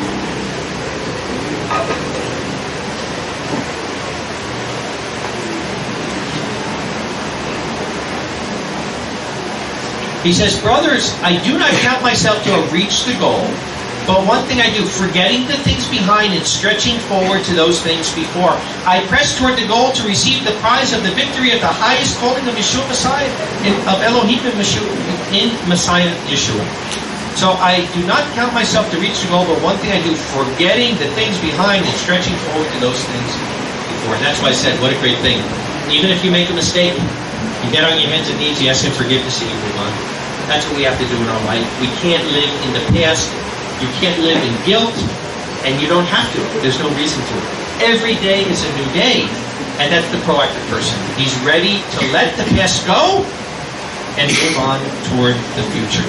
He says, brothers, I do not count myself to have reached the goal, but one thing I do, forgetting the things behind and stretching forward to those things before. I press toward the goal to receive the prize of the victory of the highest calling of Yeshua Messiah, in, of Elohim in Messiah, in Messiah Yeshua. So I do not count myself to reach the goal, but one thing I do, forgetting the things behind and stretching forward to those things before. And that's why I said, what a great thing. Even if you make a mistake, you get on your hands and knees, you ask Him forgiveness, and you move on. That's what we have to do in our life. We can't live in the past. You can't live in guilt, and you don't have to. There's no reason to. Every day is a new day, and that's the proactive person. He's ready to let the past go and move on toward the future.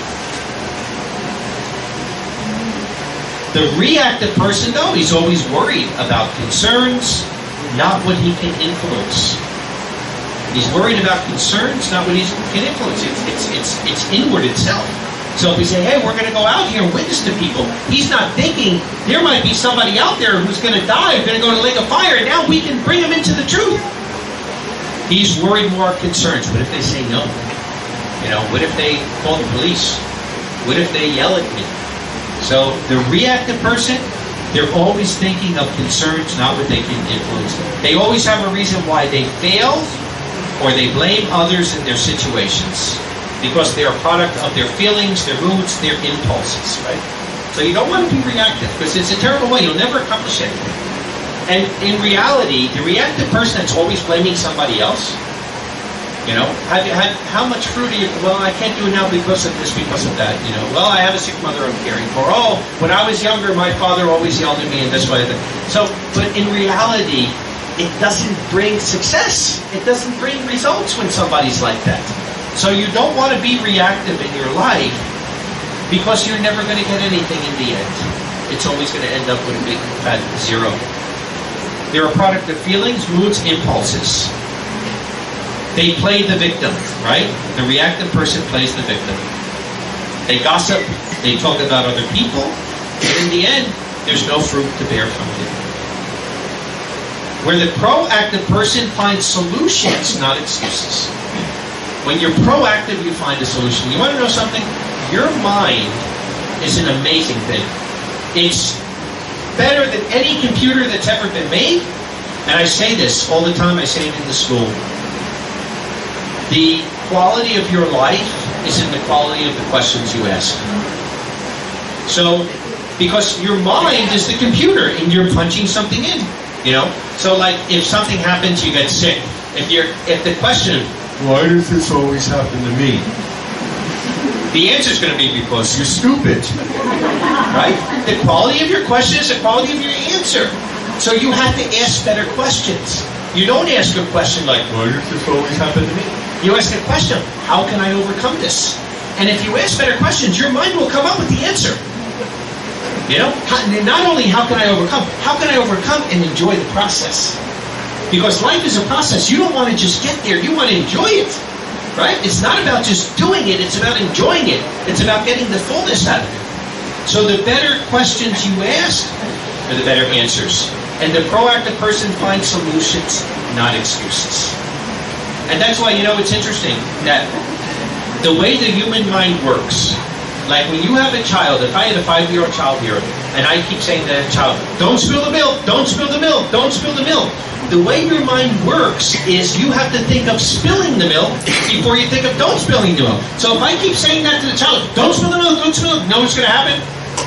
The reactive person, though, he's always worried about concerns, not what he can influence. He's worried about concerns, not what he can influence. It's, it's, it's, it's inward itself. So if we say, hey, we're going to go out here and witness to people, he's not thinking, there might be somebody out there who's going to die, going to go to the lake of fire, and now we can bring him into the truth. He's worried more of concerns. What if they say no? You know, what if they call the police? What if they yell at me? So the reactive person, they're always thinking of concerns, not what they can influence. They always have a reason why they failed, or they blame others in their situations, because they are a product of their feelings, their moods, their impulses, right? So you don't want to be reactive, because it's a terrible way. You'll never accomplish anything. And in reality, the reactive person that's always blaming somebody else, you know, have, have, how much fruit are you, well, I can't do it now because of this, because of that, you know. Well, I have a sick mother I'm caring for. Oh, when I was younger, my father always yelled at me, and that's why I did. So, but in reality, it doesn't bring success. It doesn't bring results when somebody's like that. So you don't want to be reactive in your life, because you're never going to get anything in the end. It's always going to end up with a big fat zero. They're a product of feelings, moods, impulses. They play the victim, right? The reactive person plays the victim. They gossip, they talk about other people, and in the end, there's no fruit to bear from it. Where the proactive person finds solutions, not excuses. When you're proactive, you find a solution. You want to know something? Your mind is an amazing thing. It's better than any computer that's ever been made. And I say this all the time. I say it in the school. The quality of your life is in the quality of the questions you ask. So, because your mind is the computer and you're punching something in, you know? So like if something happens, you get sick. If you're, if the question, why does this always happen to me? The answer is going to be because you're stupid, right? The quality of your question is the quality of your answer. So you have to ask better questions. You don't ask a question like, why does this always happen to me? You ask a question, how can I overcome this? And if you ask better questions, your mind will come up with the answer. You know, not only how can I overcome, how can I overcome and enjoy the process? Because life is a process. You don't want to just get there. You want to enjoy it, right? It's not about just doing it. It's about enjoying it. It's about getting the fullness out of it. So the better questions you ask, are the better answers. And the proactive person finds solutions, not excuses. And that's why, you know, it's interesting that the way the human mind works, like when you have a child, if I had a five-year-old child here, and I keep saying to that child, don't spill the milk, don't spill the milk, don't spill the milk. The way your mind works is you have to think of spilling the milk before you think of don't spilling the milk. So if I keep saying that to the child, don't spill the milk, don't spill the milk, know what's going to happen?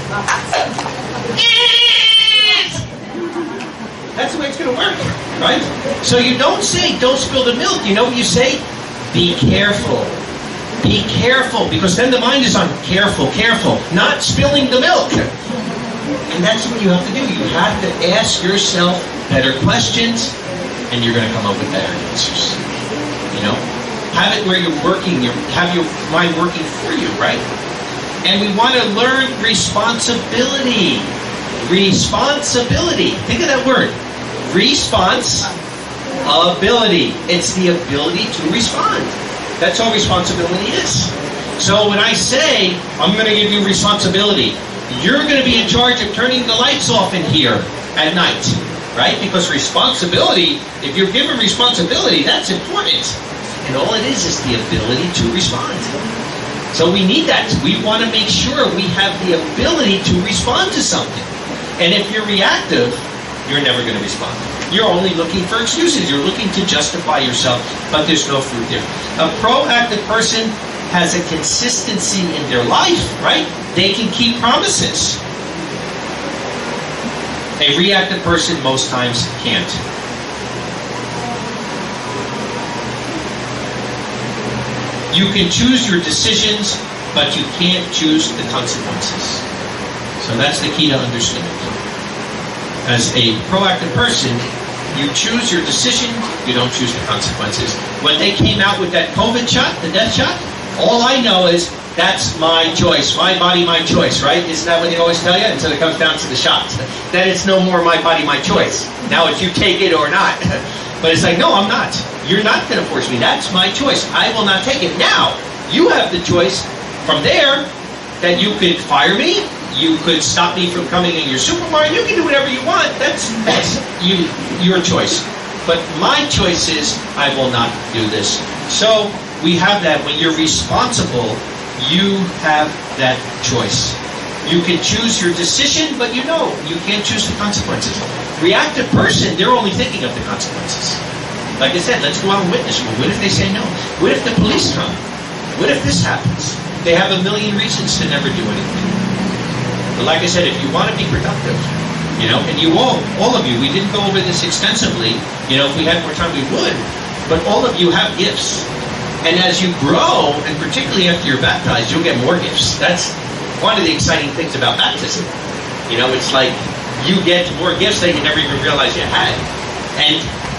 That's the way it's going to work, right? So you don't say don't spill the milk. You know what you say? Be careful. Be careful, because then the mind is on careful, careful, not spilling the milk. And that's what you have to do. You have to ask yourself better questions, and you're going to come up with better answers. You know? Have it where you're working, you have your mind working for you, right? And we want to learn responsibility. Responsibility. Think of that word. Response-ability. It's the ability to respond. That's all responsibility is. So when I say, I'm going to give you responsibility, you're going to be in charge of turning the lights off in here at night, right? Because responsibility, if you're given responsibility, that's important. And all it is is the ability to respond. So we need that. We want to make sure we have the ability to respond to something. And if you're reactive, you're never going to respond. You're only looking for excuses. You're looking to justify yourself, but there's no fruit there. A proactive person has a consistency in their life, right? They can keep promises. A reactive person most times can't. You can choose your decisions, but you can't choose the consequences. So that's the key to understand. As a proactive person, you choose your decision, you don't choose the consequences. When they came out with that COVID shot, the death shot, all I know is that's my choice, my body, my choice, right? Isn't that what they always tell you? Until it comes down to the shot. Then it's no more my body, my choice. Now it's you take it or not. But it's like, no, I'm not. You're not going to force me. That's my choice. I will not take it. Now, you have the choice from there that you could fire me, you could stop me from coming in your supermarket, you can do whatever you want. That's, that's you, your choice. But my choice is, I will not do this. So, we have that. When you're responsible, you have that choice. You can choose your decision, but you know, you can't choose the consequences. Reactive person, they're only thinking of the consequences. Like I said, let's go out and witness. Well, what if they say no? What if the police come? What if this happens? They have a million reasons to never do anything. But like I said, if you want to be productive, you know, and you all, all of you, we didn't go over this extensively. You know, if we had more time, we would. But all of you have gifts. And as you grow, and particularly after you're baptized, you'll get more gifts. That's one of the exciting things about baptism. You know, it's like you get more gifts that you never even realized you had. And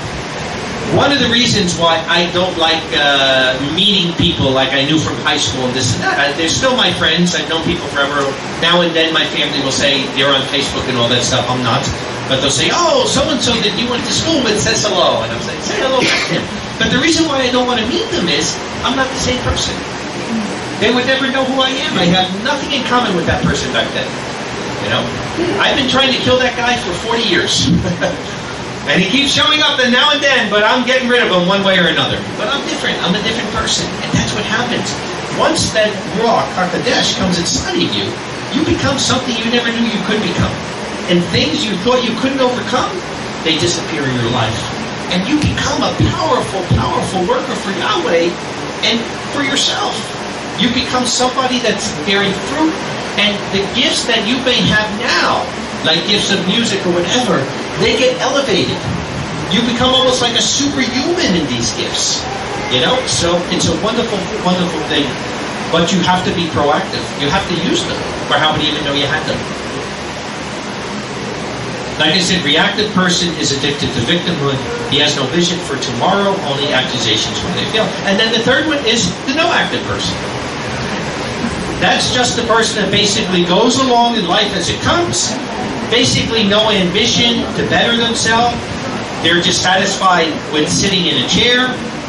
one of the reasons why I don't like uh, meeting people like I knew from high school and this and that, I, they're still my friends. I've known people forever. Now and then my family will say they're on Facebook and all that stuff. I'm not. But they'll say, oh, so-and-so that you went to school with says hello. And I'm saying, say hello back to him. But the reason why I don't want to meet them is I'm not the same person. They would never know who I am. I have nothing in common with that person back then. You know? I've been trying to kill that guy for forty years. And he keeps showing up and now and then, but I'm getting rid of him one way or another. But I'm different. I'm a different person. And that's what happens. Once that raw Hakadosh comes inside of you, you become something you never knew you could become. And things you thought you couldn't overcome, they disappear in your life. And you become a powerful, powerful worker for Yahweh and for yourself. You become somebody that's bearing fruit, and the gifts that you may have now, like gifts of music or whatever, they get elevated. You become almost like a superhuman in these gifts. You know? So it's a wonderful, wonderful thing. But you have to be proactive. You have to use them, or how would you even know you had them? Like I said, reactive person is addicted to victimhood. He has no vision for tomorrow, only accusations when they fail. And then the third one is the no active person. That's just the person that basically goes along in life as it comes. Basically no ambition to better themselves. They're just satisfied with sitting in a chair.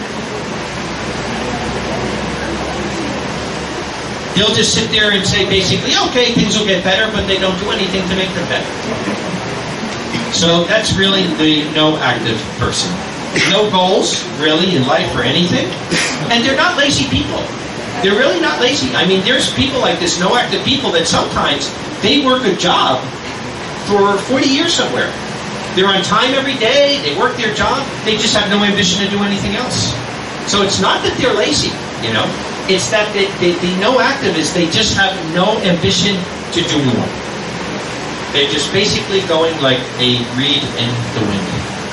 They'll just sit there and say basically, okay, things will get better, but they don't do anything to make them better. So that's really the no active person. No goals, really, in life or anything. And they're not lazy people. They're really not lazy. I mean, there's people like this, no active people, that sometimes they work a job for forty years somewhere. They're on time every day, they work their job, they just have no ambition to do anything else. So it's not that they're lazy, you know. It's that they, they, the no active is they just have no ambition to do more. They're just basically going like a reed in the wind.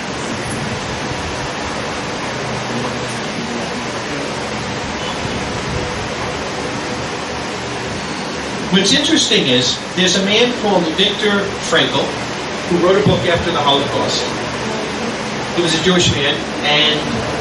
What's interesting is, there's a man called Viktor Frankl, who wrote a book after the Holocaust. He was a Jewish man, and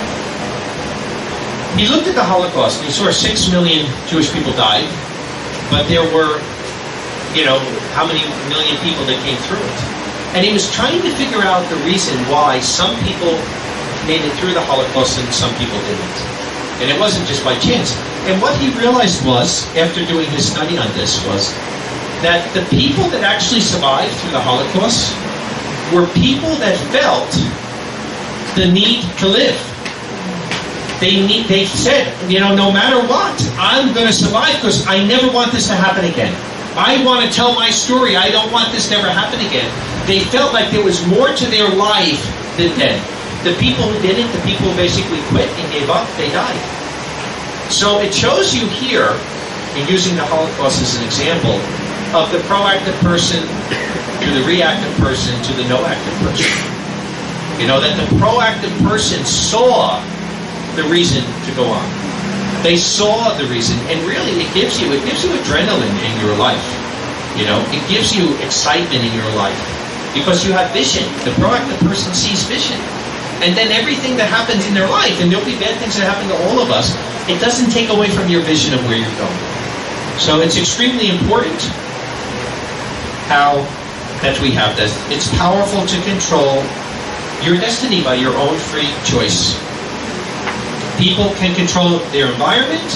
he looked at the Holocaust, and he saw six million Jewish people died, but there were, you know, how many million people that came through it. And he was trying to figure out the reason why some people made it through the Holocaust and some people didn't. And it wasn't just by chance. And what he realized was, after doing his study on this, was that the people that actually survived through the Holocaust were people that felt the need to live. They need, they said, you know, no matter what, I'm going to survive because I never want this to happen again. I want to tell my story. I don't want this to ever happen again. They felt like there was more to their life than death. The people who didn't, the people who basically quit and gave up, they died. So it shows you here, in using the Holocaust as an example, of the proactive person to the reactive person to the no active person. You know, that the proactive person saw the reason to go on. They saw the reason, and really it gives you, it gives you adrenaline in your life. You know, it gives you excitement in your life because you have vision. The proactive person sees vision. And then everything that happens in their life, and there'll be bad things that happen to all of us, it doesn't take away from your vision of where you're going. So it's extremely important how that we have this. It's powerful to control your destiny by your own free choice. People can control their environment,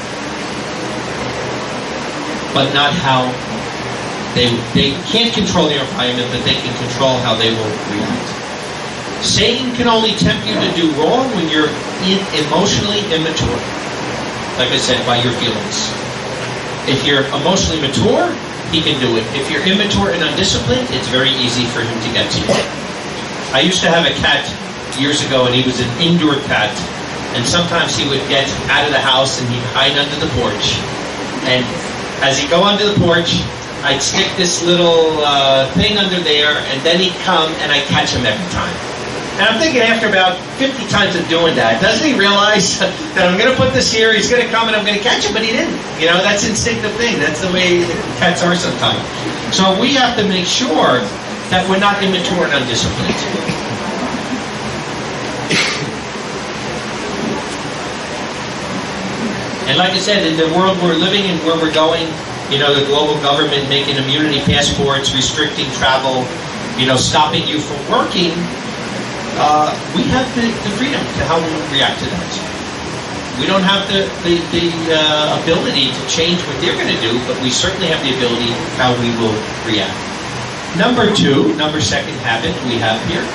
but not how they, they can't control their environment, but they can control how they will react. Satan can only tempt you to do wrong when you're in, emotionally immature. Like I said, by your feelings. If you're emotionally mature, he can do it. If you're immature and undisciplined, it's very easy for him to get to you. I used to have a cat years ago, and he was an indoor cat. And sometimes he would get out of the house and he'd hide under the porch. And as he'd go under the porch, I'd stick this little uh, thing under there, and then he'd come and I'd catch him every time. And I'm thinking after about fifty times of doing that, doesn't he realize that I'm going to put this here, he's going to come and I'm going to catch him, but he didn't. You know, that's an instinctive thing. That's the way the cats are sometimes. So we have to make sure that we're not immature and undisciplined. And like I said, in the world we're living in, where we're going, you know, the global government making immunity passports, restricting travel, you know, stopping you from working, uh, we have the, the freedom to how we react to that. We don't have the, the, the uh, ability to change what they're going to do, but we certainly have the ability how we will react. Number two, number second habit we have here,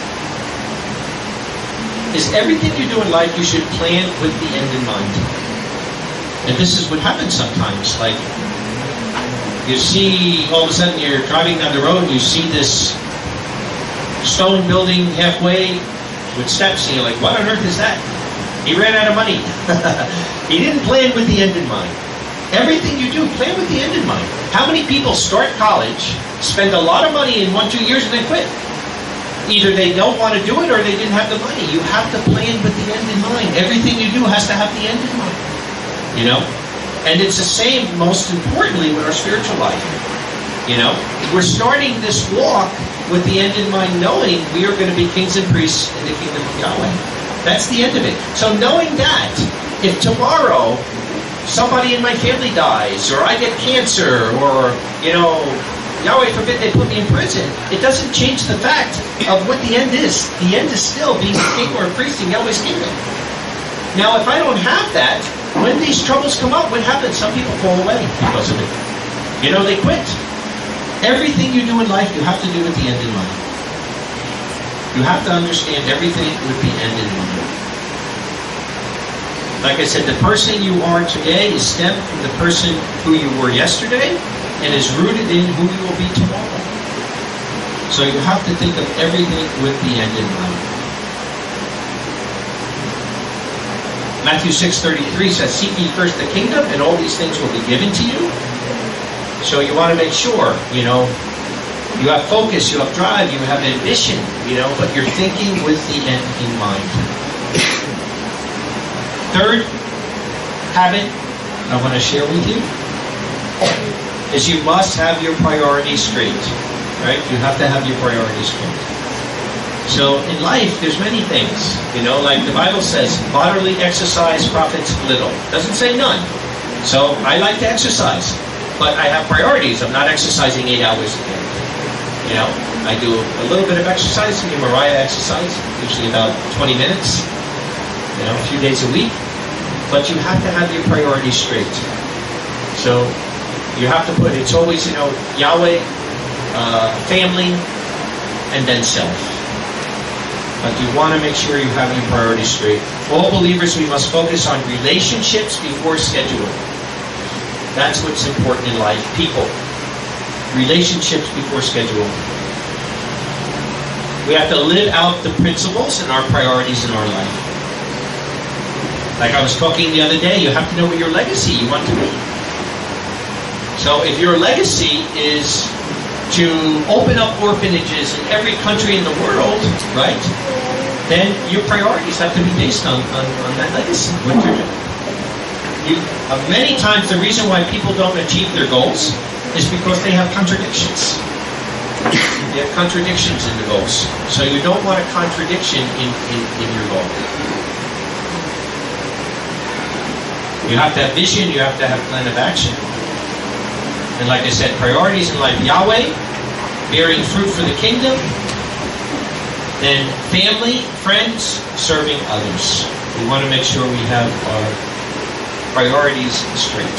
is everything you do in life you should plan with the end in mind. And this is what happens sometimes. Like, you see, all of a sudden you're driving down the road and you see this stone building halfway with steps, and you're like, what on earth is that? He ran out of money. He didn't plan with the end in mind. Everything you do, plan with the end in mind. How many people start college, spend a lot of money in one, two years, and then quit? Either they don't want to do it or they didn't have the money. You have to plan with the end in mind. Everything you do has to have the end in mind. You know? And it's the same, most importantly, with our spiritual life. You know? We're starting this walk with the end in mind, knowing we are going to be kings and priests in the kingdom of Yahweh. That's the end of it. So knowing that, if tomorrow somebody in my family dies, or I get cancer, or, you know, Yahweh forbid they put me in prison, it doesn't change the fact of what the end is. The end is still being a king or a priest in Yahweh's kingdom. Now, if I don't have that, when these troubles come up, what happens? Some people fall away because of it. You know, they quit. Everything you do in life, you have to do with the end in mind. You have to understand everything with the end in mind. Like I said, the person you are today is stemmed from the person who you were yesterday and is rooted in who you will be tomorrow. So you have to think of everything with the end in mind. Matthew six thirty-three says, "Seek ye first the kingdom, and all these things will be given to you." So you want to make sure, you know, you have focus, you have drive, you have ambition, you know, but you're thinking with the end in mind. Third habit I want to share with you is you must have your priorities straight. Right? You have to have your priorities straight. So in life, there's many things. You know, like the Bible says, bodily exercise profits little. Doesn't say none. So I like to exercise, but I have priorities. I'm not exercising eight hours a day. You know, I do a little bit of exercise. Me and Mariah exercise, usually about twenty minutes. You know, a few days a week. But you have to have your priorities straight. So you have to put, it's always, you know, Yahweh, uh, family, and then self. But you want to make sure you have your priorities straight. All believers, we must focus on relationships before schedule. That's what's important in life. People. Relationships before schedule. We have to live out the principles and our priorities in our life. Like I was talking the other day, you have to know what your legacy you want to be. So if your legacy is to open up orphanages in every country in the world, right, then your priorities have to be based on, on, on that legacy, what you're doing. You, uh, many times the reason why people don't achieve their goals is because they have contradictions. They have contradictions in the goals. So you don't want a contradiction in, in, in your goal. You have to have vision, you have to have plan of action. And like I said, priorities in life, Yahweh, bearing fruit for the kingdom, then family, friends, serving others. We want to make sure we have our priorities straight.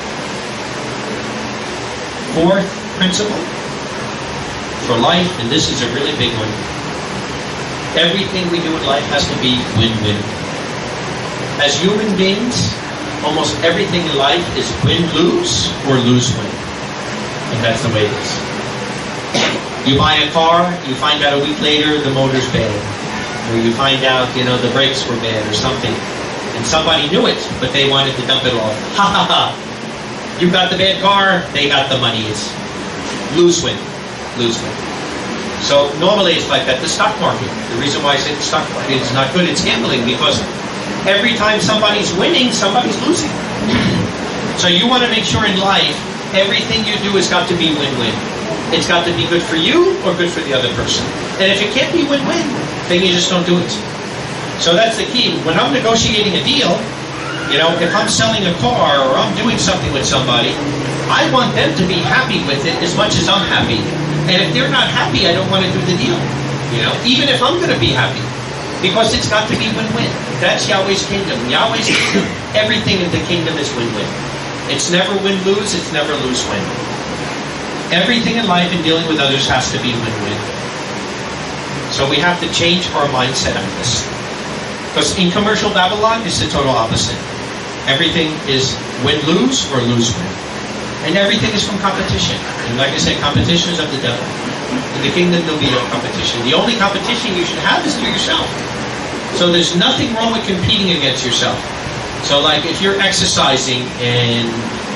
Fourth principle for life, and this is a really big one. Everything we do in life has to be win-win. As human beings, almost everything in life is win-lose or lose-win. And that's the way it is. You buy a car, you find out a week later the motor's bad. Or you find out, you know, the brakes were bad or something. And somebody knew it, but they wanted to dump it off. Ha ha ha! You got the bad car, they got the money. It's lose-win. Lose-win. So normally it's like that. The stock market. The reason why I say the stock market is not good, it's gambling, because every time somebody's winning, somebody's losing. So you want to make sure in life, everything you do has got to be win-win. It's got to be good for you or good for the other person. And if it can't be win-win, then you just don't do it. So that's the key. When I'm negotiating a deal, you know, if I'm selling a car or I'm doing something with somebody, I want them to be happy with it as much as I'm happy. And if they're not happy, I don't want to do the deal. You know, even if I'm going to be happy. Because it's got to be win-win. That's Yahweh's kingdom. Yahweh's kingdom, everything in the kingdom is win-win. It's never win-lose, it's never lose-win. Everything in life and dealing with others has to be win-win. So we have to change our mindset on this. Because in commercial Babylon, it's the total opposite. Everything is win-lose or lose-win. And everything is from competition. And like I said, competition is of the devil. In the kingdom, there'll be no competition. The only competition you should have is to yourself. So there's nothing wrong with competing against yourself. So like if you're exercising and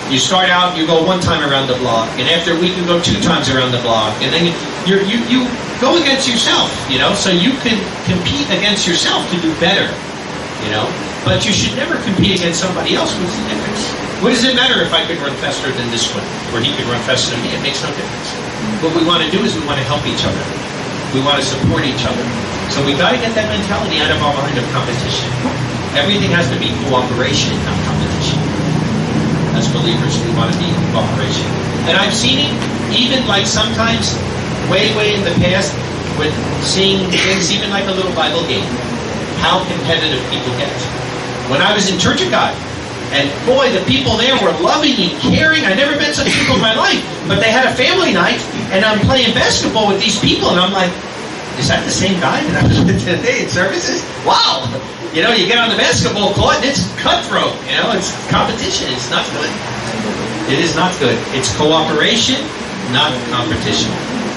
You start out, you go one time around the block, and after a week you go two times around the block, and then you you're, you you go against yourself, you know, so you can compete against yourself to do better, you know, but you should never compete against somebody else. What's the difference? What does it matter if I could run faster than this one, or he could run faster than me? It makes no difference. What we want to do is we want to help each other. We want to support each other. So we got to get that mentality out of our mind of competition. Everything has to be cooperation, not competition. As believers, we want to be in cooperation. And I've seen it even like sometimes, way, way in the past, with seeing things, even like a little Bible game, how competitive people get. When I was in Church of God, and boy, the people there were loving and caring. I never met such people in my life. But they had a family night, and I'm playing basketball with these people, and I'm like, is that the same guy that I was with today in services? Wow! You know, you get on the basketball court and it's cutthroat. You know, it's competition. It's not good. It is not good. It's cooperation, not competition.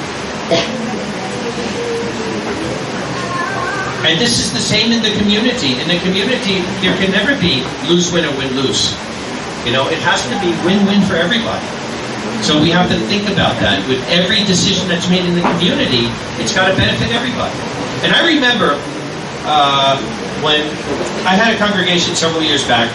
And this is the same in the community. In the community, there can never be lose-win or win-lose. You know, it has to be win-win for everybody. So we have to think about that. With every decision that's made in the community, it's got to benefit everybody. And I remember uh, when I had a congregation several years back,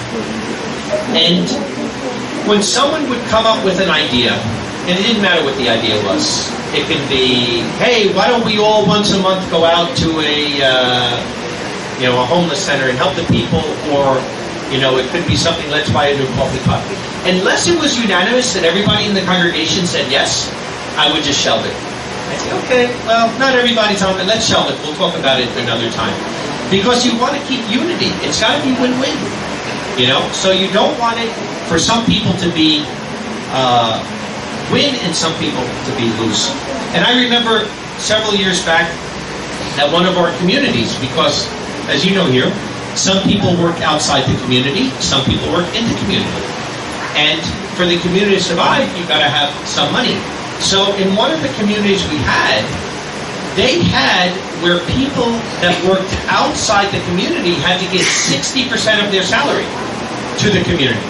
and when someone would come up with an idea, and it didn't matter what the idea was. It could be, hey, why don't we all once a month go out to a, uh, you know, a homeless center and help the people, or, you know, it could be something, let's buy a new coffee pot. Unless it was unanimous that everybody in the congregation said yes, I would just shelve it. I'd say, okay, well, not everybody's on it, let's shelve it. We'll talk about it another time. Because you want to keep unity. It's got to be win-win. You know, so you don't want it for some people to be uh, win and some people to be lose. And I remember several years back at one of our communities, because as you know here, some people work outside the community, some people work in the community. And for the community to survive, you've got to have some money. So in one of the communities we had, they had where people that worked outside the community had to give sixty percent of their salary to the community.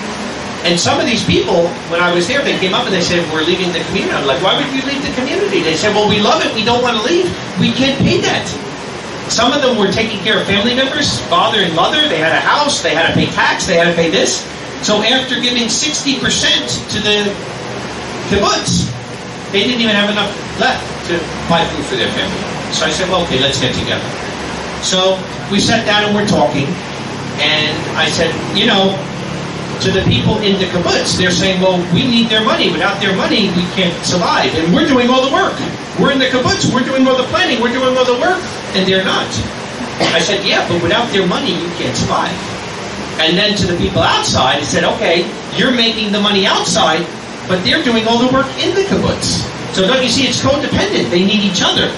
And some of these people, when I was there, they came up and they said, we're leaving the community. I'm like, why would you leave the community? They said, well, we love it. We don't want to leave. We can't pay that. Some of them were taking care of family members, father and mother. They had a house. They had to pay tax. They had to pay this. So after giving sixty percent to the kibbutz, they didn't even have enough left to buy food for their family. So I said, well, okay, let's get together. So we sat down and we're talking. And I said, you know, to the people in the kibbutz, they're saying, well, we need their money. Without their money, we can't survive. And we're doing all the work. We're in the kibbutz. We're doing all the planning. We're doing all the work. And they're not. I said, yeah, but without their money, you can't survive. And then to the people outside, I said, okay, you're making the money outside, but they're doing all the work in the kibbutz. So don't you see, it's codependent. They need each other.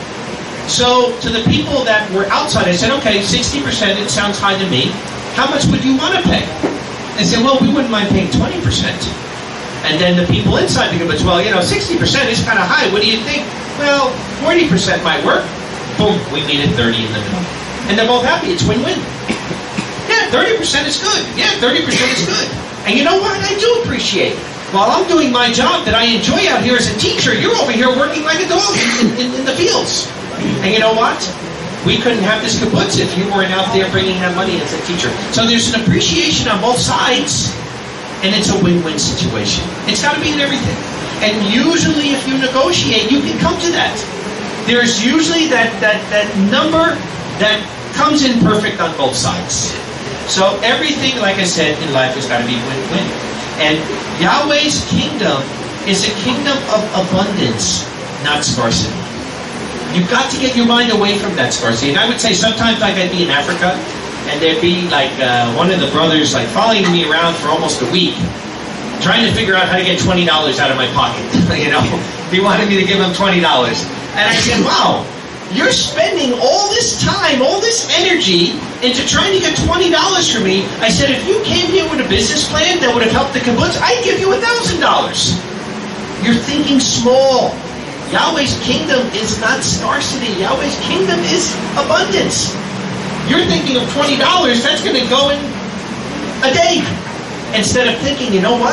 So to the people that were outside, I said, okay, sixty percent, it sounds high to me. How much would you want to pay? They said, well, we wouldn't mind paying twenty percent. And then the people inside the kibbutz, well, you know, sixty percent is kind of high. What do you think? Well, forty percent might work. Boom, we needed thirty in the middle. And they're both happy. It's win-win. Yeah, thirty percent is good. Yeah, thirty percent is good. And you know what? I do appreciate it. While I'm doing my job that I enjoy out here as a teacher, you're over here working like a dog in, in, in the fields. And you know what? We couldn't have this kibbutz if you weren't out there bringing that money as a teacher. So there's an appreciation on both sides, and it's a win-win situation. It's got to be in everything. And usually if you negotiate, you can come to that. There's usually that, that, that number that comes in perfect on both sides. So everything, like I said, in life has got to be win-win. And Yahweh's kingdom is a kingdom of abundance, not scarcity. You've got to get your mind away from that scarcity. And I would say sometimes like I'd be in Africa, and there'd be like uh, one of the brothers like following me around for almost a week, trying to figure out how to get twenty dollars out of my pocket. You know, he wanted me to give him twenty dollars. And I said, wow, you're spending all this time, all this energy into trying to get twenty dollars from me. I said, if you came here with a business plan that would have helped the kibbutz, I'd give you one thousand dollars. You're thinking small. Yahweh's kingdom is not scarcity. Yahweh's kingdom is abundance. You're thinking of twenty dollars, that's going to go in a day. Instead of thinking, you know what?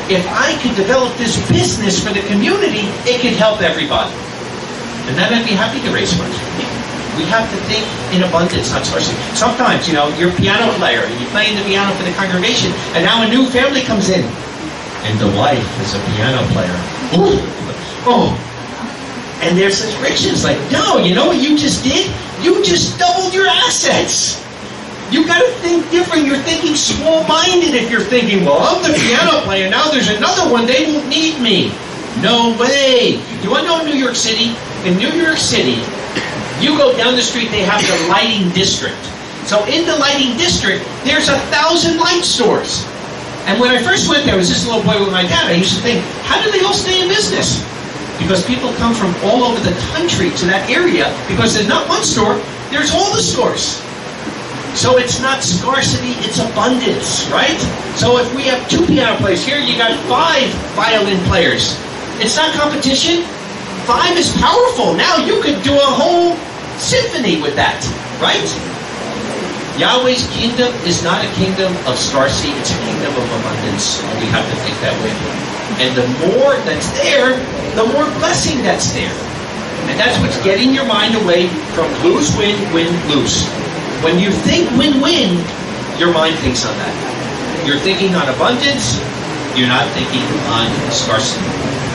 if I could develop this business for the community, it could help everybody. And then I'd be happy to raise funds. We have to think in abundance, not scarcity. Sometimes, you know, you're a piano player, and you're playing the piano for the congregation, and now a new family comes in, and the wife is a piano player. Ooh. Oh. And there's this riches, like, no, you know what you just did? You just doubled your assets. You got to think different. You're thinking small-minded if you're thinking, well, I'm the piano player, now there's another one, they won't need me. No way. You want to know New York City? In New York City, you go down the street, they have the lighting district. So in the lighting district, there's a thousand light stores. And when I first went there, I was just a little boy with my dad, I used to think, how do they all stay in business? Because people come from all over the country to that area, because there's not one store, there's all the stores. So it's not scarcity, it's abundance, right? So if we have two piano players here, you got five violin players. It's not competition. Five is powerful. Now you could do a whole symphony with that, right? Yahweh's kingdom is not a kingdom of scarcity, it's a kingdom of abundance. And we have to think that way. And the more that's there, the more blessing that's there. And that's what's getting your mind away from lose, win, win, lose. When you think win-win, your mind thinks on that. You're thinking on abundance, you're not thinking on scarcity.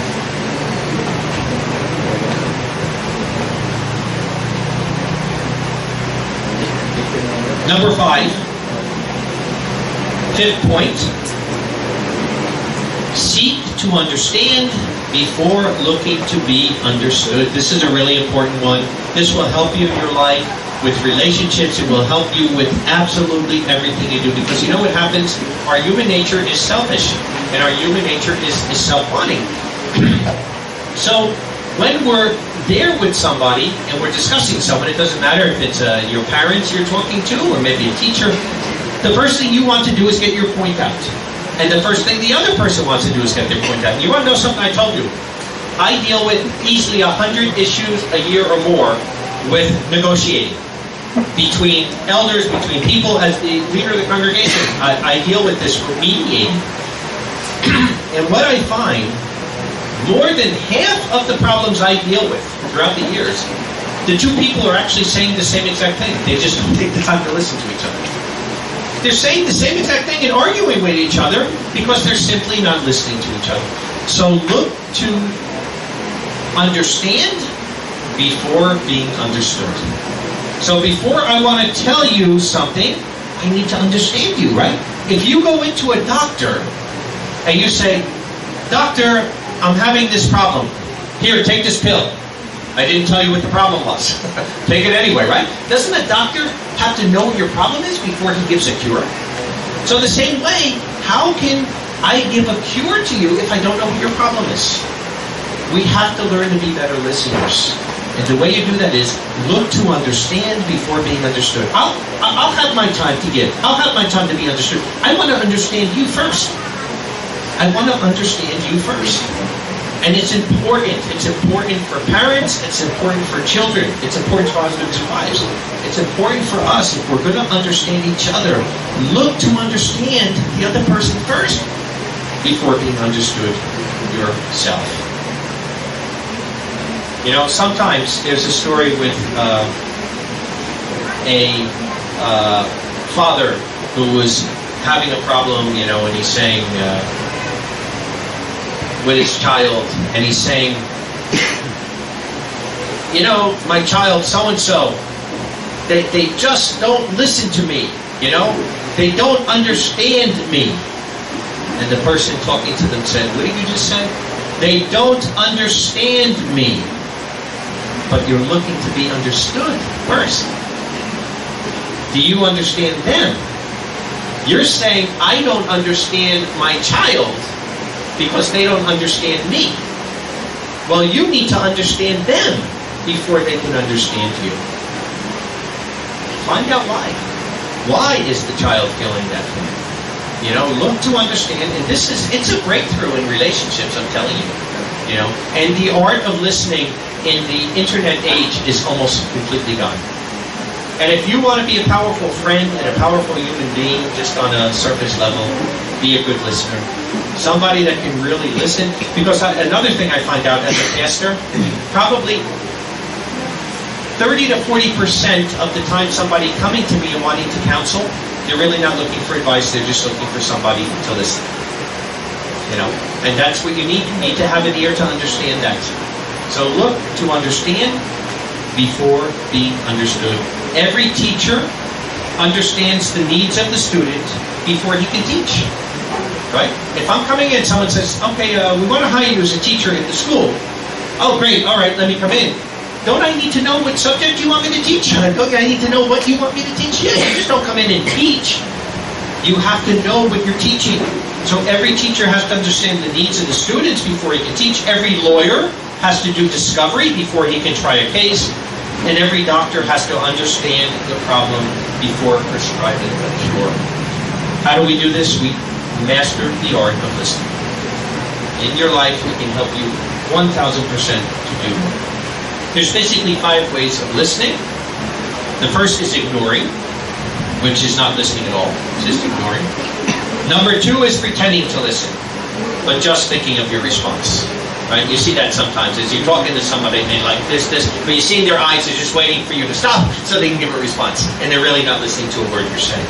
Number five, fifth point, seek to understand before looking to be understood. This is a really important one. This will help you in your life with relationships. It will help you with absolutely everything you do. Because you know what happens? Our human nature is selfish. And our human nature is, is self-wanting. So when we're there with somebody and we're discussing someone, it doesn't matter if it's uh, your parents you're talking to or maybe a teacher, the first thing you want to do is get your point out. And the first thing the other person wants to do is get their point out. You want to know something I told you? I deal with easily one hundred issues a year or more with negotiating. Between elders, between people, as the leader of the congregation, I, I deal with this for mediating. And what I find, more than half of the problems I deal with throughout the years, the two people are actually saying the same exact thing. They just don't take the time to listen to each other. They're saying the same exact thing and arguing with each other because they're simply not listening to each other. So look to understand before being understood. So before I want to tell you something, I need to understand you, right? If you go into a doctor and you say, Doctor, I'm having this problem. Here, take this pill. I didn't tell you what the problem was. Take it anyway, right? Doesn't a doctor have to know what your problem is before he gives a cure? So the same way, how can I give a cure to you if I don't know what your problem is? We have to learn to be better listeners. And the way you do that is look to understand before being understood. I'll, I'll have my time to give. I'll have my time to be understood. I want to understand you first. I want to understand you first. And it's important. It's important for parents. It's important for children. It's important for husbands and wives. It's important for us, if we're going to understand each other, look to understand the other person first before being understood yourself. You know, sometimes there's a story with uh, a uh, father who was having a problem, you know, and he's saying, uh, with his child, and he's saying, you know, my child so-and-so, they, they just don't listen to me, you know? They don't understand me. And the person talking to them said, what did you just say? They don't understand me. But you're looking to be understood first. Do you understand them? You're saying, I don't understand my child because they don't understand me. Well, you need to understand them before they can understand you. Find out why. Why is the child feeling that way? You know, look to understand, and this is, it's a breakthrough in relationships, I'm telling you. You know, and the art of listening in the internet age is almost completely gone. And if you want to be a powerful friend and a powerful human being just on a surface level, be a good listener. Somebody that can really listen. Because I, another thing I find out as a pastor, probably thirty to forty percent of the time somebody coming to me and wanting to counsel, they're really not looking for advice, they're just looking for somebody to listen. You know, and that's what you need. You need to have an ear to understand that. So look to understand before being understood. Every teacher understands the needs of the student before he can teach. Right? If I'm coming in, someone says, okay, uh, we want to hire you as a teacher at the school. Oh, great, all right, let me come in. Don't I need to know what subject you want me to teach? Don't I need to know what you want me to teach? Yeah, you just don't come in and teach. You have to know what you're teaching. So every teacher has to understand the needs of the students before he can teach. Every lawyer has to do discovery before he can try a case. And every doctor has to understand the problem before prescribing a cure. How do we do this? We master the art of listening. In your life, we can help you one thousand percent to do more. There's basically five ways of listening. The first is ignoring, which is not listening at all. It's just ignoring. Number two is pretending to listen, but just thinking of your response. Right? You see that sometimes as you're talking to somebody and they like this, this, but you see in their eyes they're just waiting for you to stop so they can give a response. And they're really not listening to a word you're saying.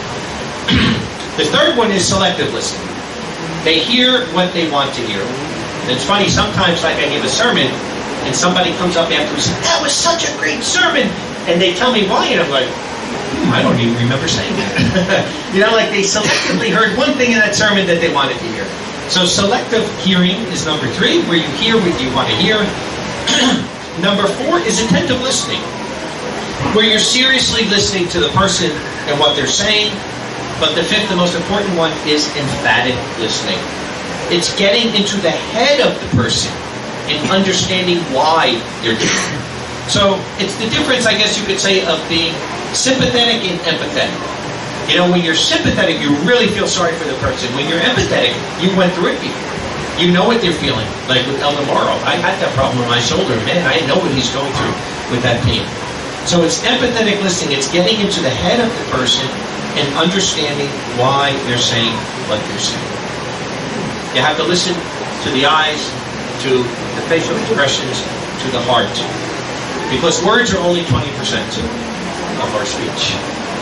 The third one is selective listening. They hear what they want to hear. And it's funny, sometimes like I give a sermon, and somebody comes up afterwards and says, that was such a great sermon. And they tell me why, and I'm like, hmm, I don't even remember saying that. You know, like they selectively heard one thing in that sermon that they wanted to hear. So selective hearing is number three, where you hear what you want to hear. Number four is attentive listening, where you're seriously listening to the person and what they're saying. But the fifth, the most important one, is emphatic listening. It's getting into the head of the person and understanding why they're doing it. So it's the difference, I guess you could say, of being sympathetic and empathetic. You know, when you're sympathetic, you really feel sorry for the person. When you're empathetic, you went through it before. You know what they're feeling. Like with El Navarro, I had that problem with my shoulder. Man, I know what he's going through with that pain. So it's empathetic listening. It's getting into the head of the person and understanding why they're saying what they're saying. You have to listen to the eyes, to the facial expressions, to the heart. Because words are only twenty percent of our speech.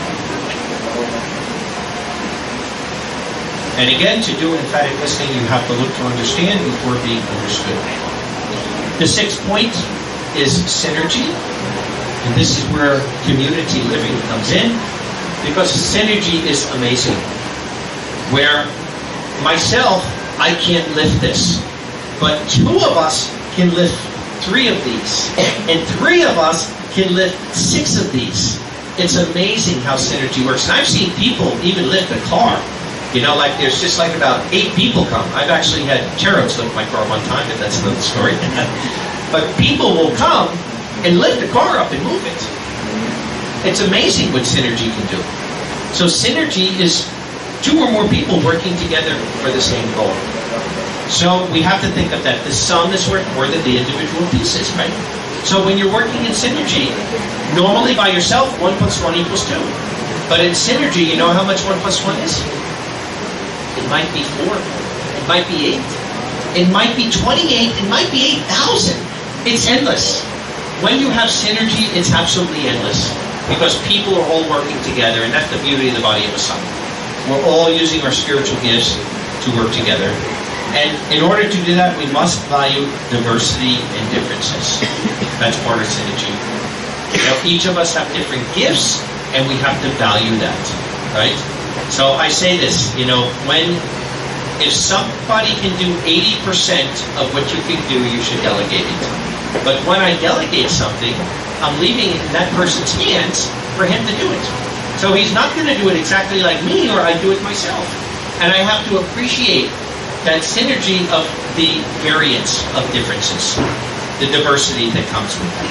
And again, to do emphatic listening, you have to look to understand before being understood. The sixth point is synergy. And this is where community living comes in. Because synergy is amazing. Where myself, I can't lift this. But two of us can lift three of these. And three of us can lift six of these. It's amazing how synergy works. And I've seen people even lift a car. You know, like there's just like about eight people come. I've actually had cherubs lift my car one time, but that's another story. But people will come and lift the car up and move it. It's amazing what synergy can do. So synergy is two or more people working together for the same goal. So we have to think of that. The sum is worth more than the individual pieces, right? So when you're working in synergy, normally by yourself, one plus one equals two. But in synergy, you know how much one plus one is? It might be four. It might be eight. It might be twenty-eight. It might be eight thousand. It's endless. When you have synergy, it's absolutely endless. Because people are all working together, and that's the beauty of the body of a son. We're all using our spiritual gifts to work together. And in order to do that, we must value diversity and differences. That's part of synergy. You know, each of us have different gifts, and we have to value that, right? So I say this, you know, when, if somebody can do eighty percent of what you can do, you should delegate it. But when I delegate something, I'm leaving it in that person's hands for him to do it. So he's not going to do it exactly like me, or I do it myself. And I have to appreciate that synergy of the variance of differences, the diversity that comes with that.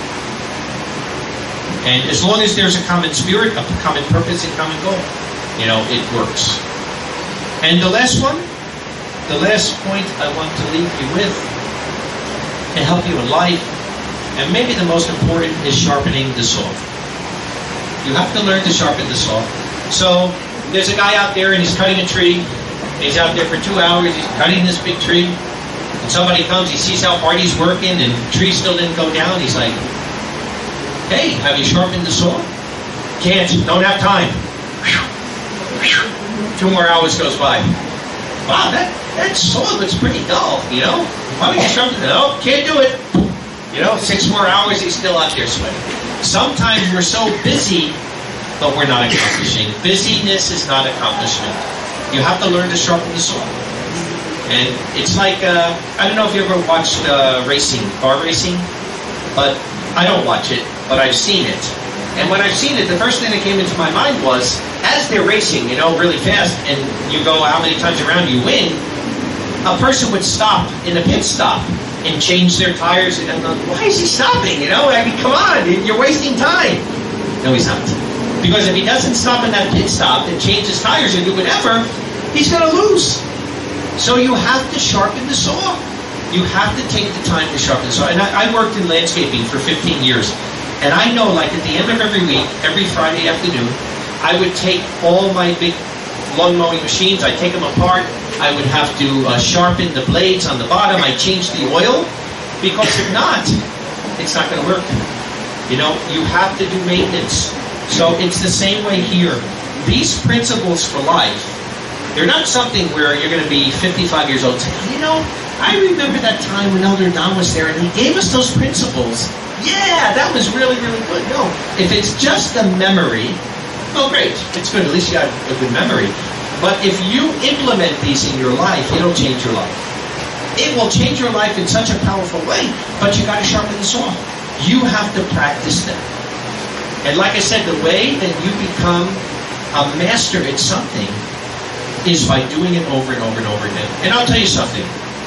And as long as there's a common spirit, a common purpose, and common goal, you know, it works. And the last one, the last point I want to leave you with, and help you in life, and maybe the most important, is sharpening the saw. You have to learn to sharpen the saw. So there's a guy out there and he's cutting a tree. He's out there for two hours, he's cutting this big tree. And somebody comes, he sees how hard he's working and the tree still didn't go down. He's like, hey, have you sharpened the saw? Can't, don't have time. Two more hours goes by. Wow, that, that saw looks pretty dull, you know? Why don't you sharpen it? No, can't do it. You know, six more hours, he's still out there sweating. Sometimes we're so busy, but we're not accomplishing. Busyness is not accomplishment. You have to learn to sharpen the saw. And it's like, uh, I don't know if you ever watched uh, racing, car racing, but I don't watch it, but I've seen it. And when I've seen it, the first thing that came into my mind was, as they're racing, you know, really fast, and you go how many times around you win, a person would stop in a pit stop and change their tires. And I'm like, why is he stopping? You know, I mean, come on, you're wasting time. No, he's not. Because if he doesn't stop in that pit stop and change his tires and do whatever, he's going to lose. So you have to sharpen the saw. You have to take the time to sharpen the saw. And I, I worked in landscaping for fifteen years. And I know, like, at the end of every week, every Friday afternoon, I would take all my big lawn mowing machines, I'd take them apart, I would have to uh, sharpen the blades on the bottom, I'd change the oil, because if not, it's not going to work. You know, you have to do maintenance. So it's the same way here. These principles for life, they're not something where you're going to be fifty-five years old and say, you know, I remember that time when Elder Don was there and he gave us those principles. Yeah, that was really, really good. No, if it's just a memory, oh great, it's good. At least you got a good memory. But if you implement these in your life, it'll change your life. It will change your life in such a powerful way, but you got to sharpen the saw. You have to practice them. And like I said, the way that you become a master at something is by doing it over and over and over again. And I'll tell you something.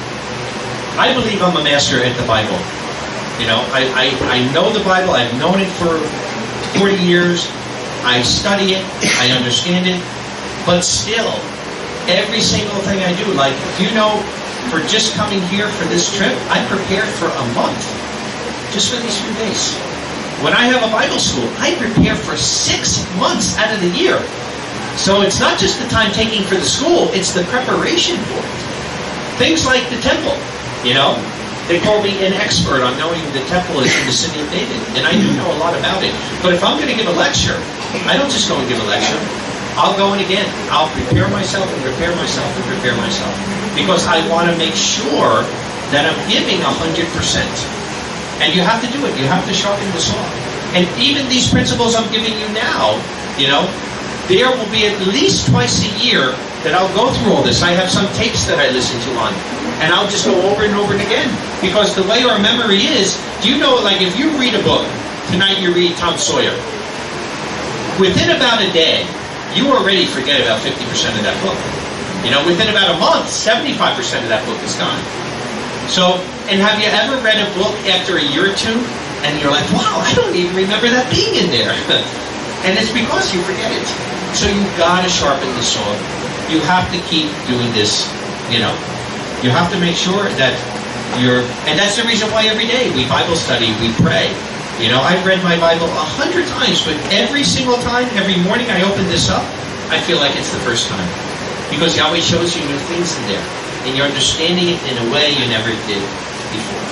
I believe I'm a master at the Bible. You know, I, I, I know the Bible. I've known it for forty years. I study it. I understand it. But still, every single thing I do, like, you know, for just coming here for this trip, I prepared for a month. Just for these few days. When I have a Bible school, I prepare for six months out of the year. So it's not just the time taking for the school, it's the preparation for it. Things like the temple, you know. They call me an expert on knowing the temple is in the city of David. And I do know a lot about it. But if I'm going to give a lecture, I don't just go and give a lecture. I'll go in again. I'll prepare myself and prepare myself and prepare myself. Because I want to make sure that I'm giving one hundred percent. And you have to do it. You have to sharpen the saw. And even these principles I'm giving you now, you know, there will be at least twice a year that I'll go through all this. I have some tapes that I listen to on, and I'll just go over and over and again. Because the way our memory is, do you know, like if you read a book, tonight you read Tom Sawyer, within about a day, you already forget about fifty percent of that book. You know, within about a month, seventy-five percent of that book is gone. So, and have you ever read a book after a year or two, and you're like, wow, I don't even remember that being in there. And it's because you forget it. So you've got to sharpen the saw. You have to keep doing this, you know. You have to make sure that you're, and that's the reason why every day we Bible study, we pray. You know, I've read my Bible a hundred times, but every single time, every morning I open this up, I feel like it's the first time. Because Yahweh shows you new things in there. And you're understanding it in a way you never did before.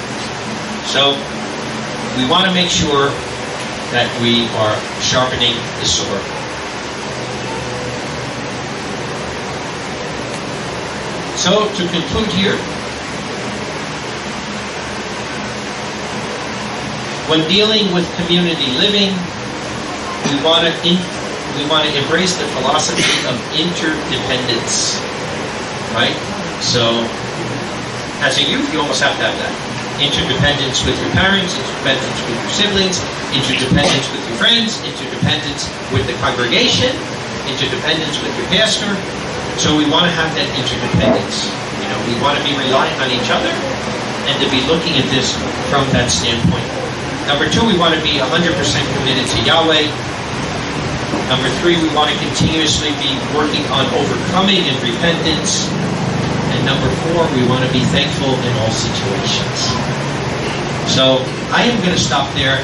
So, we want to make sure that we are sharpening the sword. So, to conclude here, when dealing with community living, we want to in, we want to embrace the philosophy of interdependence, right? So, as a youth, you almost have to have that. Interdependence with your parents, interdependence with your siblings, interdependence with your friends, interdependence with the congregation, interdependence with your pastor. So we want to have that interdependence. You know, we want to be relying on each other and to be looking at this from that standpoint. Number two, we want to be one hundred percent committed to Yahweh. Number three, we want to continuously be working on overcoming and repentance. And number four, we want to be thankful in all situations. So I am going to stop there.